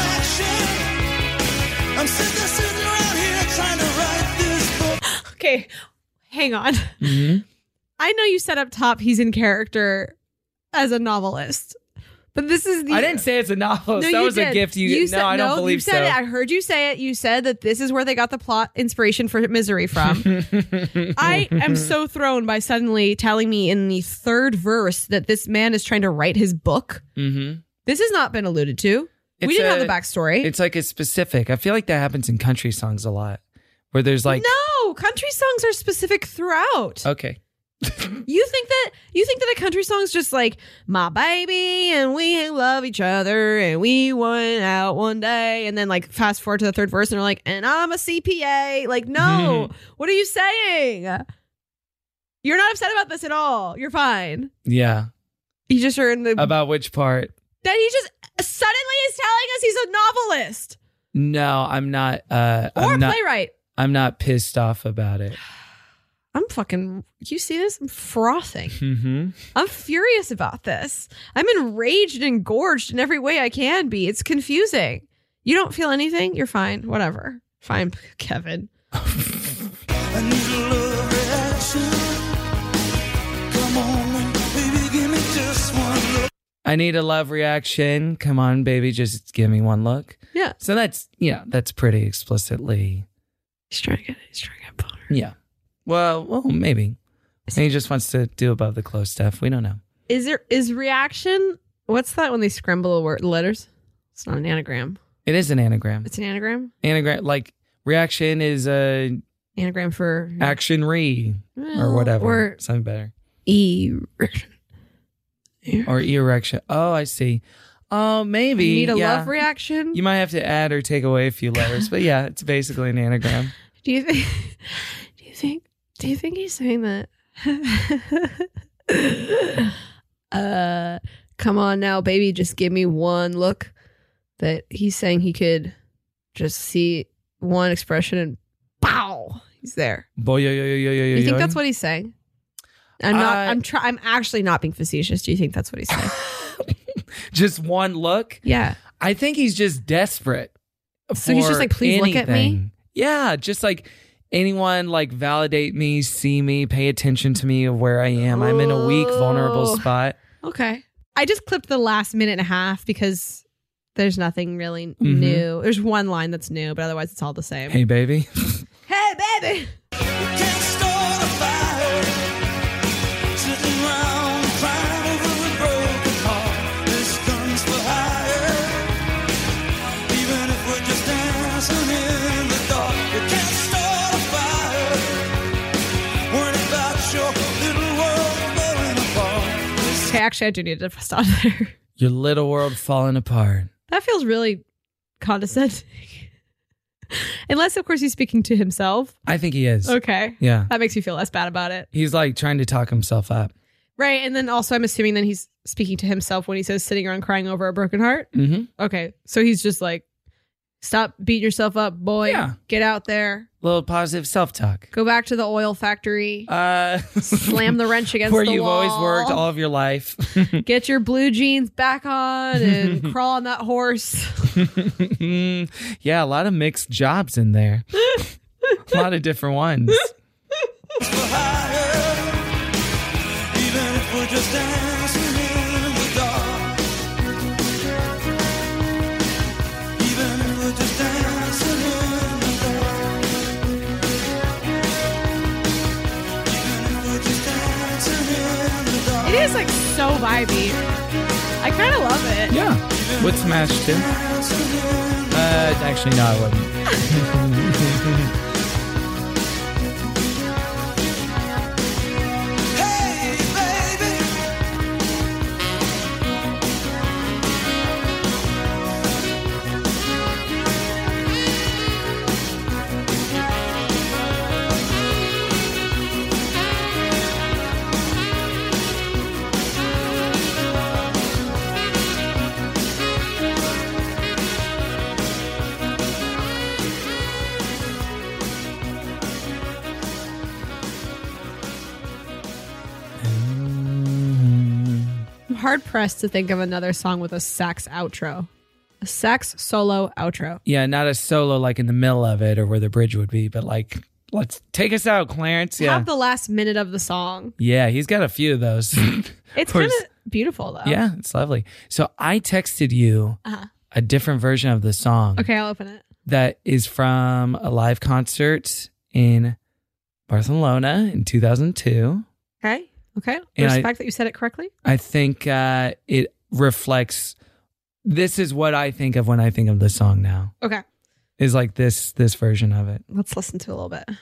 action. I'm sitting, sitting around here trying to write this book. Okay. Hang on. Mm-hmm. I know you said up top he's in character as a novelist, but this is the. I didn't say it's a novel. No, that you was did. a gift. You, You no, said, I don't no, believe you said so. it. I heard you say it. You said that this is where they got the plot inspiration for Misery from. I am so thrown by suddenly telling me in the third verse that this man is trying to write his book. Mm-hmm. This has not been alluded to. It's we didn't a- have the backstory. It's like a specific. I feel like that happens in country songs a lot, where there's like, no, country songs are specific throughout. okay, You think that you think that a country song is just like my baby and we love each other and we went out one day and then like fast forward to the third verse and they're like, and I'm a C P A. Like, no, what are you saying? You're not upset about this at all. You're fine. yeah. You just are in the About which part? that he just suddenly is telling us he's a novelist No, I'm not. Uh, or I'm a not. playwright. I'm not pissed off about it. I'm fucking, you see this? I'm frothing. Mm-hmm. I'm furious about this. I'm enraged and engorged in every way I can be. It's confusing. You don't feel anything? You're fine. Whatever. Fine, Kevin. I need a love reaction. Come on, baby, give me just one look. I need a love reaction. Come on, baby, just give me one look. Yeah. So that's yeah, that's pretty explicitly. He's trying to get, he's trying to get boner. Yeah. Well, well, maybe. He just wants to do above the close stuff. We don't know. Is there, is reaction, what's that when they scramble a word, letters? It's not an anagram. It is an anagram. It's an anagram? Anagram, like reaction is a Anagram for action re or Well, whatever. Or Something better. erection. Or erection. Oh, I see. Oh, maybe. You need a yeah. love reaction? You might have to add or take away a few letters, but yeah, it's basically an anagram. Do you think? Do you think? Do you think he's saying that? uh, come on now, baby, just give me one look. That he's saying he could just see one expression and pow, he's there. Boy, yo, yo, yo, yo, yo, Do you think yo. that's what he's saying? I'm not. Uh, I'm try. I'm actually not being facetious. Do you think that's what he's saying? Just one look? Yeah. I think he's just desperate. So he's just for like, please look at me? anything. Yeah, just like anyone, like validate me, see me, pay attention to me of where I am. I'm in a weak, vulnerable Oh. spot. Okay. I just clipped the last minute and a half because there's nothing really Mm-hmm. new. There's one line that's new, but otherwise it's all the same. Hey, baby. Hey, baby. Can't start a fire. Sitting around crying over a broken heart. This comes for higher. Even if we're just dancing in the dark, you can't start a fire. Worried about your little world falling apart. This Okay, actually, I do need to stop there. Your little world falling apart. That feels really condescending. Unless, of course, he's speaking to himself. I think he is. Okay. Yeah. That makes me feel less bad about it. He's like trying to talk himself up. Right. And then also, I'm assuming then he's speaking to himself when he says sitting around crying over a broken heart. Mm-hmm. Okay. So he's just like, stop beating yourself up, boy. Yeah. Get out there. Little positive self-talk. Go back to the oil factory. Uh, Slam the wrench against where the you've wall. always worked all of your life. Get your blue jeans back on and crawl on that horse. Yeah, a lot of mixed jobs in there. A lot of different ones. for higher. Even if we're just dancing in the dark. Even if we're just dancing in the dark. Even if we're just dancing in the dark. It is like so vibey. I kind of love it. Yeah. Would smash too. Uh, actually, no, I wouldn't. Hey, baby. I'm hard pressed to think of another song with a sax outro. A sax solo outro. Yeah, not a solo like in the middle of it or where the bridge would be, but like, let's take us out, Clarence. Yeah. Have the last minute of the song. Yeah, he's got a few of those. It's Of course. kind of beautiful though. Yeah, it's lovely. So I texted you Uh-huh. a different version of the song Okay, I'll open it. that is from a live concert in Barcelona in two thousand two. Okay. Okay. And I- Respect that you said it correctly. I think uh, it reflects. This is what I think of when I think of the song now. Okay. Is like this this version of it. Let's listen to a little bit.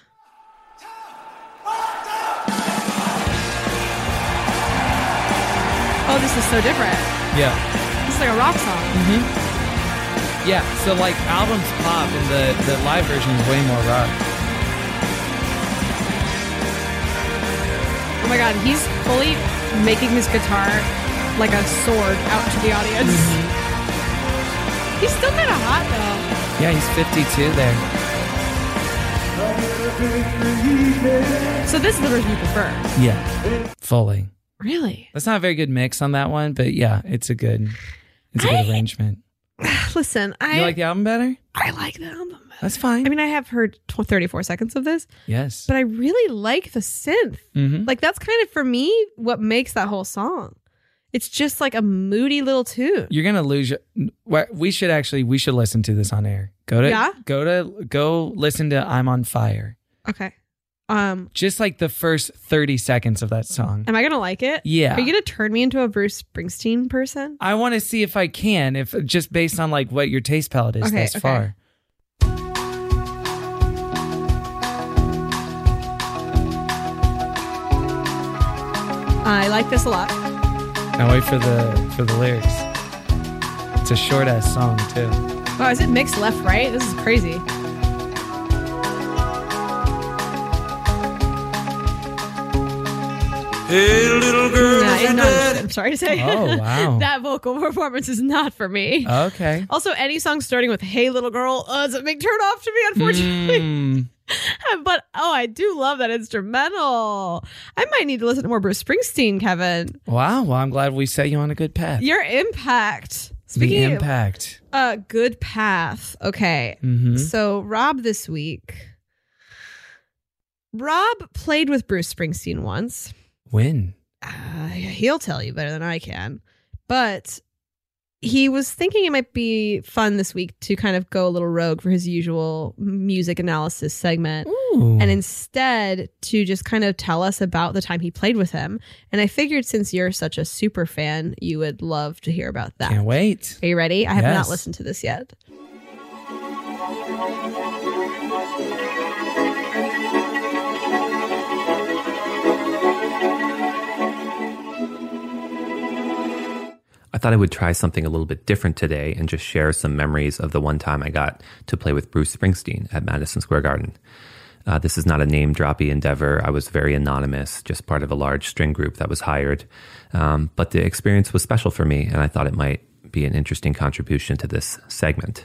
Oh, this is so different. Yeah. This is like a rock song. Yeah. So like albums pop and the the live version is way more rock. Oh my god, he's fully making his guitar like a sword out to the audience. He's still kind of hot though. Yeah, he's fifty-two there. So this is the version you prefer. Yeah. Fully. Really? That's not a very good mix on that one, but yeah, it's a good it's a good I- arrangement. Listen, I You like the album better? I like the album. That's fine. I mean, I have heard tw- thirty-four seconds of this, yes. but I really like the synth. Mhm. Like that's kind of for me what makes that whole song. It's just like a moody little tune. You're gonna lose your. wh- We should actually. We should listen to this on air. Go to. Yeah? Go to. Go listen to "I'm on Fire." Okay. Um, Just like the first thirty seconds of that song. am I gonna like it? Yeah. Are you gonna turn me into a Bruce Springsteen person? I want to see if I can, if just based on like what your taste palette is Okay, thus okay. far. I like this a lot. Now wait for the for the lyrics. It's a short ass song too. Wow, is it mixed left right? This is crazy. Hey, little girl, Nah, is your it's not- daddy? I'm sorry to say. Oh, wow. That vocal performance is not for me. Okay. Also, any song starting with "Hey Little Girl" uh, is a big turn off to me, unfortunately. Mm, But oh, I do love that instrumental. I might need to listen to more Bruce Springsteen, Kevin. wow. Well, I'm glad we set you on a good path. Your impact. the Speaking of impact. uh, good path. Okay, Mhm. so Rob this week. Rob played with Bruce Springsteen once. When? Uh, he'll tell you better than I can. but he was thinking it might be fun this week to kind of go a little rogue for his usual music analysis segment. Ooh. And instead to just kind of tell us about the time he played with him. And I figured since you're such a super fan, you would love to hear about that. Can't wait. Are you ready? I have Yes. not listened to this yet. I thought I would try something a little bit different today and just share some memories of the one time I got to play with Bruce Springsteen at Madison Square Garden. Uh, this is not a name-droppy endeavor. I was very anonymous, just part of a large string group that was hired. Um, but the experience was special for me, and I thought it might be an interesting contribution to this segment.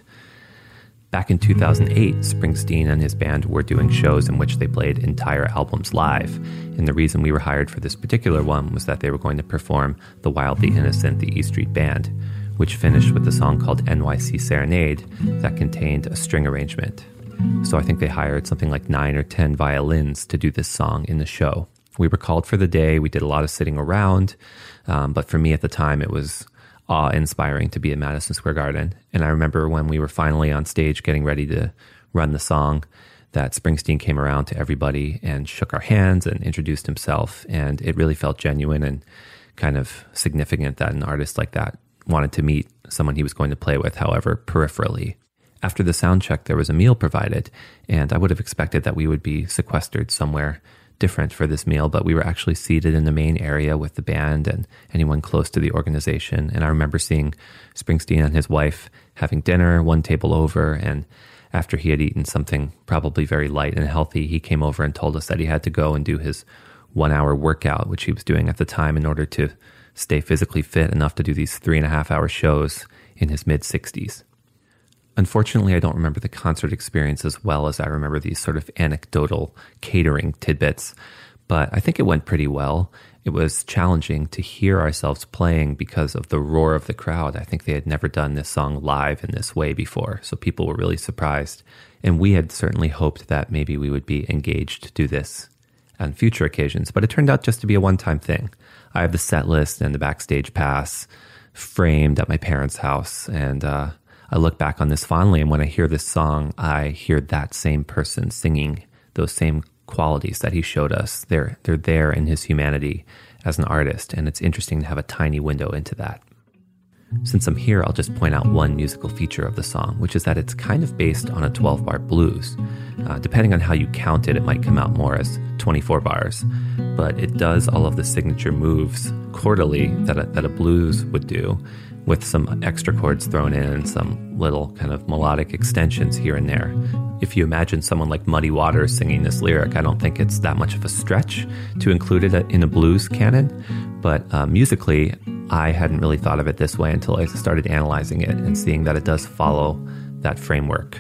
Back in two thousand eight, Springsteen and his band were doing shows in which they played entire albums live. And the reason we were hired for this particular one was that they were going to perform The Wildly Innocent, the E Street Band, which finished with a song called N Y C Serenade that contained a string arrangement. So I think they hired something like nine or ten violins to do this song in the show. We were called for the day. We did a lot of sitting around. Um, but for me at the time, it was awe-inspiring to be at Madison Square Garden. And I remember when we were finally on stage getting ready to run the song, that Springsteen came around to everybody and shook our hands and introduced himself. And it really felt genuine and kind of significant that an artist like that wanted to meet someone he was going to play with, however peripherally. After the sound check, there was a meal provided, and I would have expected that we would be sequestered somewhere different for this meal, but we were actually seated in the main area with the band and anyone close to the organization. And I remember seeing Springsteen and his wife having dinner one table over, and after he had eaten something probably very light and healthy, he came over and told us that he had to go and do his one-hour workout, which he was doing at the time in order to stay physically fit enough to do these three-and-a-half-hour shows in his mid-sixties. Unfortunately, I don't remember the concert experience as well as I remember these sort of anecdotal catering tidbits, but I think it went pretty well. It was challenging to hear ourselves playing because of the roar of the crowd. I think they had never done this song live in this way before, so people were really surprised. And we had certainly hoped that maybe we would be engaged to do this on future occasions, but it turned out just to be a one-time thing. I have the set list and the backstage pass framed at my parents' house, and uh, I look back on this fondly, and when I hear this song, I hear that same person singing those same qualities that he showed us. They're, they're there in his humanity as an artist, and it's interesting to have a tiny window into that. Since I'm here, I'll just point out one musical feature of the song, which is that it's kind of based on a twelve-bar blues. Uh, depending on how you count it, it might come out more as twenty-four bars, but it does all of the signature moves quarterly that a, that a blues would do, with some extra chords thrown in and some little kind of melodic extensions here and there. If you imagine someone like Muddy Waters singing this lyric, I don't think it's that much of a stretch to include it in a blues canon, but uh, musically, I hadn't really thought of it this way until I started analyzing it and seeing that it does follow that framework.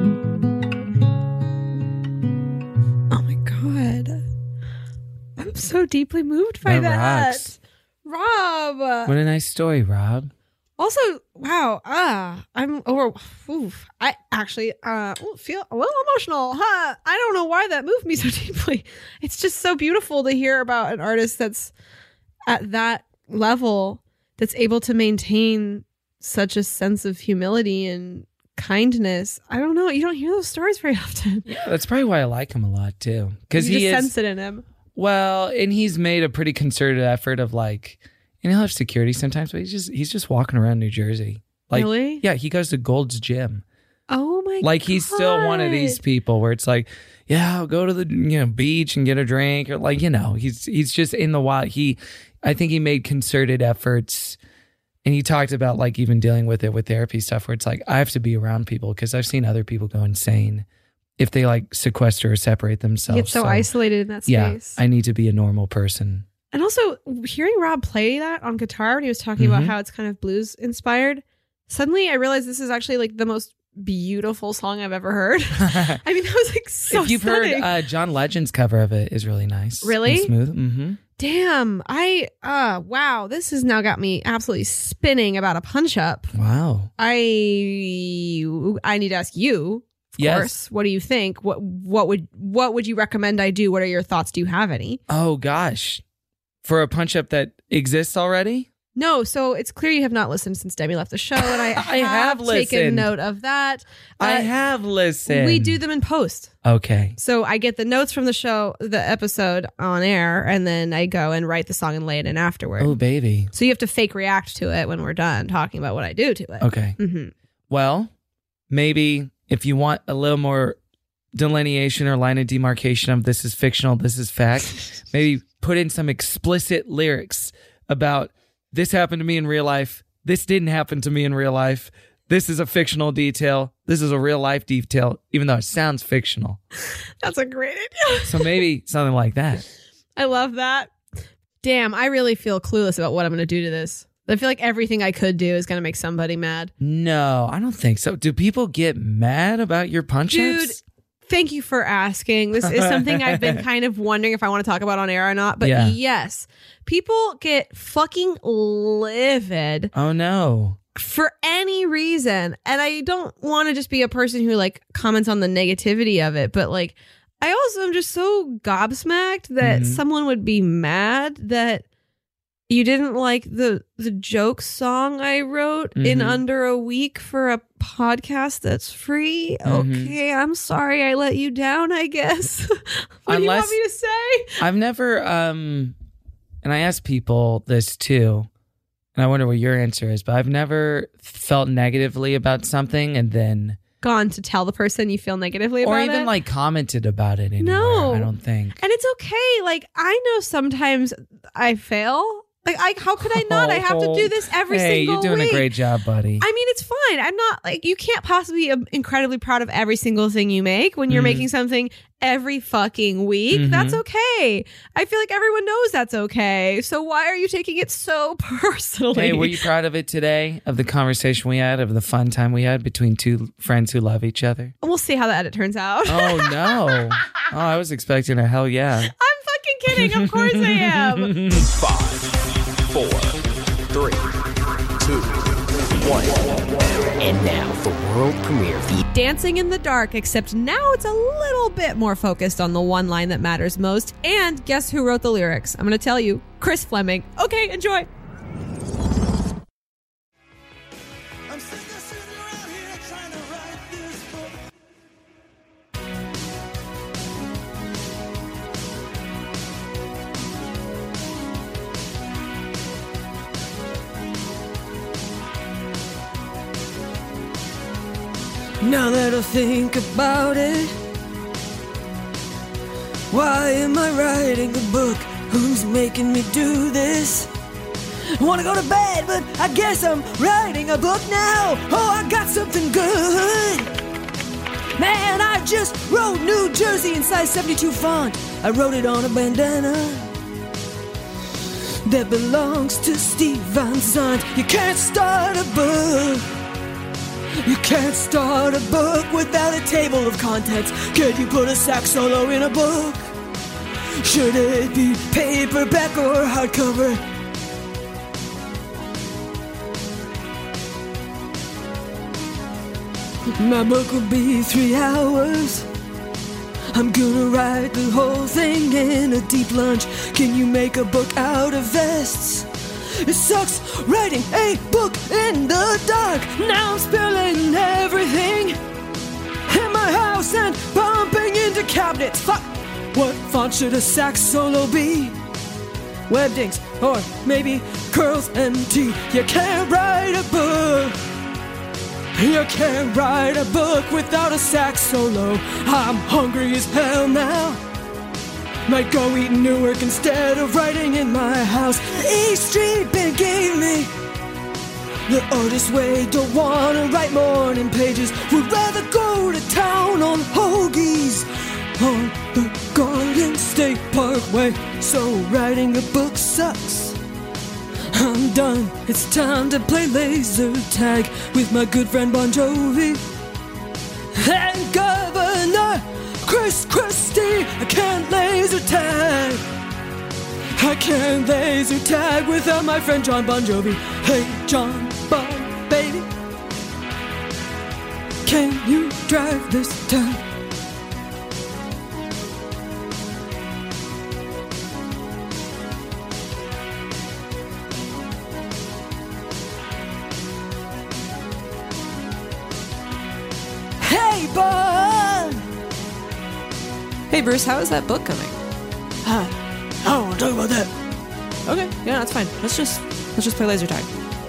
Oh my God. I'm so deeply moved by That that. rocks. Rob. What a nice story, Rob. Also, wow, ah, I'm over. Oof, I actually uh feel a little emotional. Huh? I don't know why that moved me so deeply. It's just so beautiful to hear about an artist that's at that level, that's able to maintain such a sense of humility and kindness. I don't know. You don't hear those stories very often. Yeah, that's probably why I like him a lot too, because You he just is sense it in him. well, and he's made a pretty concerted effort of like. And he'll have security sometimes, but he's just he's just walking around New Jersey. Like, Really? Yeah, he goes to Gold's Gym. Oh my! Like he's still one of these God. people where it's like, yeah, I'll go to the you know beach and get a drink, or like you know he's he's just in the wild. He, I think he made concerted efforts, and he talked about like even dealing with it with therapy stuff, where it's like I have to be around people because I've seen other people go insane if they like sequester or separate themselves. You get so, isolated in that space. Yeah, I need to be a normal person. And also hearing Rob play that on guitar when he was talking Mhm. about how it's kind of blues inspired, suddenly I realized this is actually like the most beautiful song I've ever heard. I mean, that was like so if you've stunning. heard uh, John Legend's cover of it is really nice. Really? And smooth. Mm-hmm. Damn, I uh wow, this has now got me absolutely spinning about a punch up. Wow. I I need to ask you, of Yes. course, what do you think? What what would what would you recommend I do? What are your thoughts? Do you have any? Oh gosh. For a punch up that exists already? No, so it's clear you have not listened since Demi left the show, and I, I have taken listened. note of that. I Uh, have listened. We do them in post. Okay. So I get the notes from the show, the episode on air, and then I go and write the song and lay it in afterward. Oh, baby. So you have to fake react to it when we're done talking about what I do to it. Okay. hmm Well, maybe if you want a little more delineation or line of demarcation of this is fictional, this is fact, maybe put in some explicit lyrics about this happened to me in real life. This didn't happen to me in real life. This is a fictional detail. This is a real life detail, even though it sounds fictional. That's a great idea. So maybe something like that. I love that. Damn, I really feel clueless about what I'm going to do to this. I feel like everything I could do is going to make somebody mad. No, I don't think so. Do people get mad about your punch Dude, ups? thank you for asking. This is something I've been kind of wondering if I want to talk about on air or not. But Yeah. yes, people get fucking livid Oh, no. for any reason. And I don't want to just be a person who like comments on the negativity of it, but like I also am just so gobsmacked that Mhm. someone would be mad that you didn't like the the joke song I wrote in Mhm. under a week for a podcast that's free. Mhm. Okay, I'm sorry I let you down, I guess. What do you Unless- want me to say? I've never, um, and I ask people this too, and I wonder what your answer is, but I've never felt negatively about something and then, Gone to tell the person you feel negatively about or it. even like commented about it anywhere. No. I don't think. And it's okay. Like, I know sometimes I fail. Like, I how could I not? I have to do this every hey, single you're doing week. a great job, buddy. I mean, it's fine. I'm not like, you can't possibly be um, incredibly proud of every single thing you make when you're Mhm. making something every fucking week. Mhm. That's okay. I feel like everyone knows that's okay. So why are you taking it so personally? Hey, were you proud of it today? Of the conversation we had, of the fun time we had between two friends who love each other? We'll see how the edit turns out. Oh, no. Oh, I was expecting a hell yeah. I'm fucking kidding. Of course I am. Five, four, three, two, one. And now for world premiere. The Dancing in the Dark, except now it's a little bit more focused on the one line that matters most. And guess who wrote the lyrics? I'm going to tell you, Chris Fleming. Okay, enjoy. I'm sitting there sitting around here trying to write this book. Now that I think about it, why am I writing a book? Who's making me do this? I wanna go to bed, but I guess I'm writing a book now. Oh, I got something good. Man, I just wrote New Jersey in size seventy-two font. I wrote it on a bandana that belongs to Steve Van Zandt. You can't start a book. You can't start a book without a table of contents. Can you put a sax solo in a book? Should it be paperback or hardcover? My book will be three hours. I'm gonna write the whole thing in a deep lunch. Can you make a book out of vests? It sucks writing a book in the dark. Now I'm spilling everything in my house and bumping into cabinets. Fuck! What font should a sax solo be? Webdings, or maybe Curls and T. You can't write a book. You can't write a book without a sax solo. I'm hungry as hell now. Might go eat in Newark instead of writing in my house. E Street Band gave me the artist way. Don't wanna write morning pages. Would rather go to town on hoagies on the Garden State Parkway. So writing a book sucks. I'm done. It's time to play laser tag with my good friend Bon Jovi and Governor Chris Christie. I can't laser tag. I can't laser tag without my friend John Bon Jovi. Hey, John Bon, baby, can you drive this time? paper. Hey, Bruce, how is that book coming? Huh. I don't want to talk about that. Okay, yeah, that's fine. Let's just let's just play laser tag.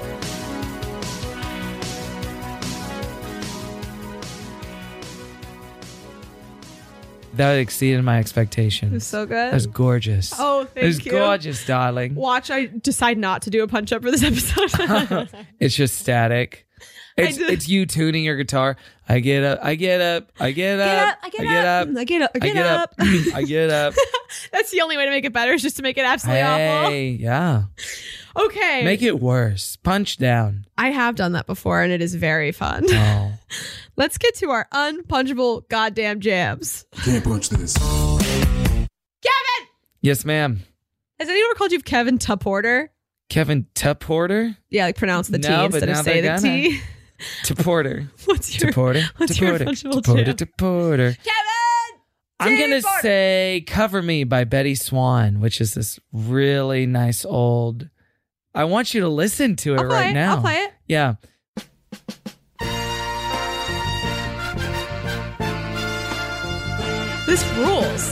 That exceeded my expectations. It was so good. That was gorgeous. Oh, thank It was you. gorgeous, darling. Watch, I decide not to do a punch up for this episode. It's just static. It's did- it's you tuning your guitar. I get up, I get up, I get up, I get up, I get up, I get up. I get up. That's the only way to make it better, is just to make it absolutely awful. Hey, yeah. Okay. Make it worse. Punch down. I have done that before, and it is very fun. Oh. Let's get to our unpunchable goddamn jams. Can't punch this. Kevin! Yes, ma'am. Has anyone ever called you Kevin Tuporter? Kevin Tuporter? Yeah, like pronounce the T No, but instead of now say the they're T. Tuporter. What's your Tuporter. What's your Tuporter. punchable Tuporter. jam? Tuporter. Kevin! I'm going to Tuporter! say Cover Me by Betty Swan, which is this really nice old. I want you to listen to it I'll play right it. now. I'll play it. Yeah. This rules.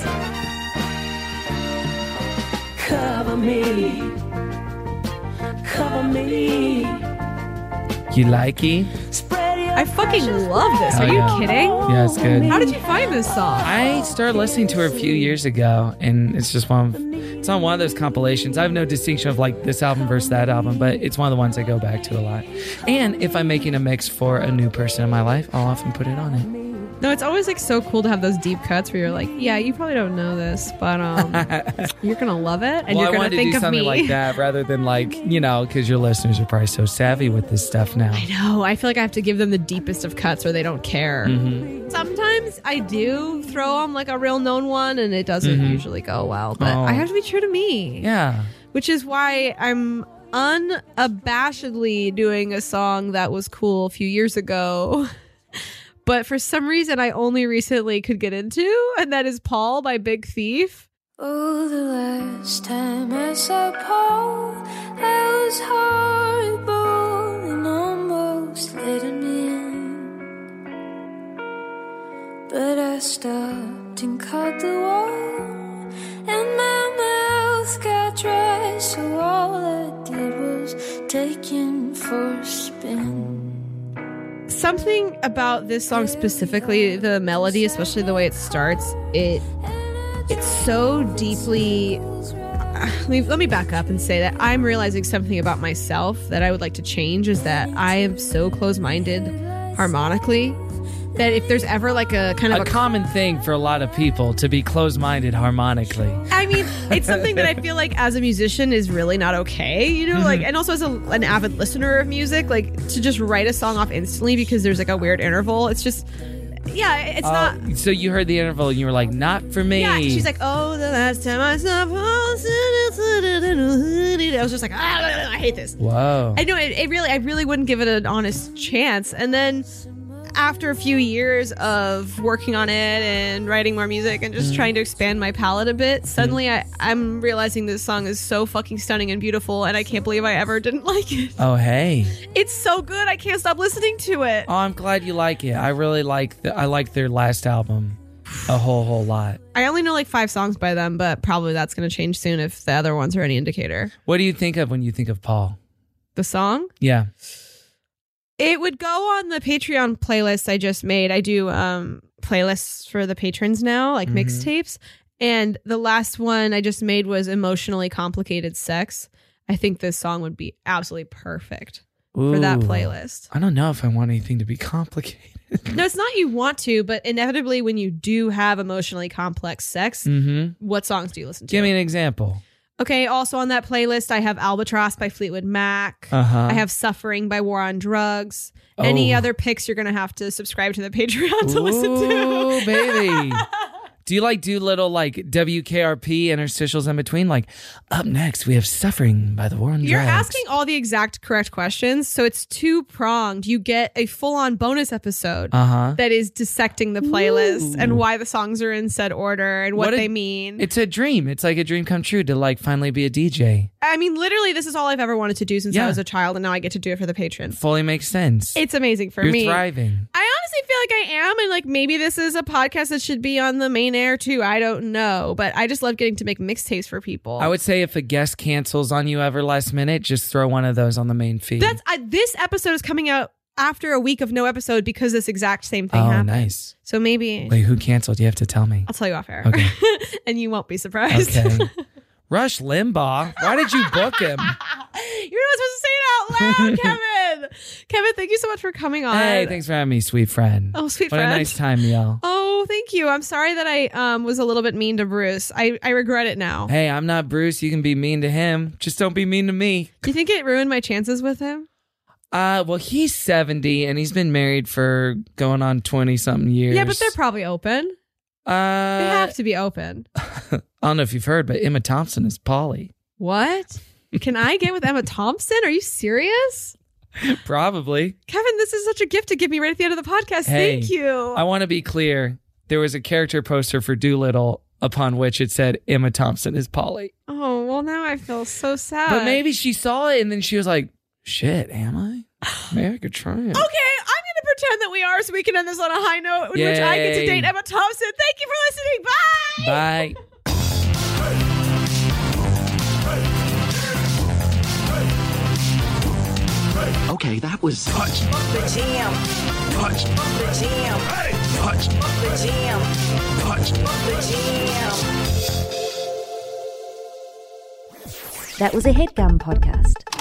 Cover me. Cover me. You like it? Spread your I fucking love this. Oh, Are you yeah. kidding? Yeah, it's good. How did you find this song? I started listening to her a few years ago, and it's just one of, it's on one of those compilations. I have no distinction of like this album versus that album, but it's one of the ones I go back to a lot. And if I'm making a mix for a new person in my life, I'll often put it on it. No, it's always like so cool to have those deep cuts where you're like, yeah, you probably don't know this, but um, you're gonna love it, and well, you're I gonna wanted think to do of something me. like that rather than like, you know, because your listeners are probably so savvy with this stuff now. I know. I feel like I have to give them the deepest of cuts, or they don't care. Mm-hmm. Sometimes I do throw on like a real known one, and it doesn't Mhm. usually go well. But Oh. I have to be true to me. Yeah. Which is why I'm unabashedly doing a song that was cool a few years ago. But for some reason, I only recently could get into, and that is Paul by Big Thief. Oh, the last time I saw Paul, I was horrible and almost let him in. But I stopped and caught the wall, and my mouth got dry, so all I did was take him for a spin. Something about this song specifically, the melody, especially the way it starts, it it's so deeply. Uh, let, me, let me back up and say that I'm realizing something about myself that I would like to change, is that I am so close-minded harmonically that if there's ever like a kind of A a, common thing for a lot of people to be close-minded harmonically. I mean, it's something that I feel like as a musician is really not okay, you know, like, and also as a, an avid listener of music, like to just write a song off instantly because there's like a weird interval. It's just, yeah, it's Uh, not. So you heard the interval and you were like, not for me. Yeah, she's like, oh, the last time I saw Paul, I was just like, ah, I hate this. Whoa. I know it, it really, I really wouldn't give it an honest chance. And then after a few years of working on it and writing more music and just Mm. trying to expand my palette a bit, suddenly I, I'm realizing this song is so fucking stunning and beautiful, and I can't believe I ever didn't like it. Oh, hey. It's so good, I can't stop listening to it. Oh, I'm glad you like it. I really like the, I like their last album a whole, whole lot. I only know like five songs by them, but probably that's going to change soon if the other ones are any indicator. What do you think of when you think of Paul? The song? Yeah. It would go on the Patreon playlist I just made. I do um, playlists for the patrons now, like Mhm. mixtapes. And the last one I just made was Emotionally Complicated Sex. I think this song would be absolutely perfect for that Ooh. playlist. I don't know if I want anything to be complicated. No, it's not you want to, but inevitably when you do have emotionally complex sex, Mm-hmm. what songs do you listen to? Give me an example. Okay, also on that playlist, I have Albatross by Fleetwood Mac. Uh-huh. I have Suffering by War on Drugs. Any Oh. other picks, you're going to have to subscribe to the Patreon to listen to. Ooh, baby. Do you like do little like W K R P interstitials in between? Like, up next, we have Suffering by the War on You're Drugs. asking all the exact correct questions, so it's two pronged. You get a full on bonus episode Uh-huh. that is dissecting the playlist Ooh. and why the songs are in said order and what, What a- they mean. It's a dream. It's like a dream come true to like finally be a D J. I mean, literally, this is all I've ever wanted to do since I Yeah. was a child, and now I get to do it for the patron. Fully makes sense. It's amazing for You're me. thriving. I honestly feel like I am, and like maybe this is a podcast that should be on the main air too. I don't know, but I just love getting to make mixtapes for people. I would say if a guest cancels on you ever last minute, just throw one of those on the main feed. That's I, this episode is coming out after a week of no episode because this exact same thing oh, happened. Nice. So maybe Wait, who canceled? You have to tell me. I'll tell you off air. Okay. And you won't be surprised. Okay. Rush Limbaugh. Why did you book him? You're not supposed to say it out loud, Kevin. Kevin, thank you so much for coming on. Hey, thanks for having me, sweet friend. Oh, sweet what friend. What a nice time, y'all. Oh, thank you. I'm sorry that I um was a little bit mean to Bruce. I, I regret it now. Hey, I'm not Bruce. You can be mean to him. Just don't be mean to me. Do you think it ruined my chances with him? Uh, well, he's seventy and he's been married for going on twenty something years. Yeah, but they're probably open. Uh, they have to be open. I don't know if you've heard, but Emma Thompson is poly. What? Can I get with Emma Thompson? Are you serious? Probably. Kevin, this is such a gift to give me right at the end of the podcast. Hey, Thank you. I want to be clear. There was a character poster for Doolittle upon which it said Emma Thompson is poly. Oh, well, now I feel so sad. But maybe she saw it and then she was like, shit, am I? Maybe I could try it. Okay, I'm going to pretend that we are so we can end this on a high note in Yay. which I get to date Emma Thompson. Thank you for listening. Bye. Bye. Okay, that was Touch the jam. Touch the jam. Touch the jam. Touch the jam. That was a HeadGum podcast.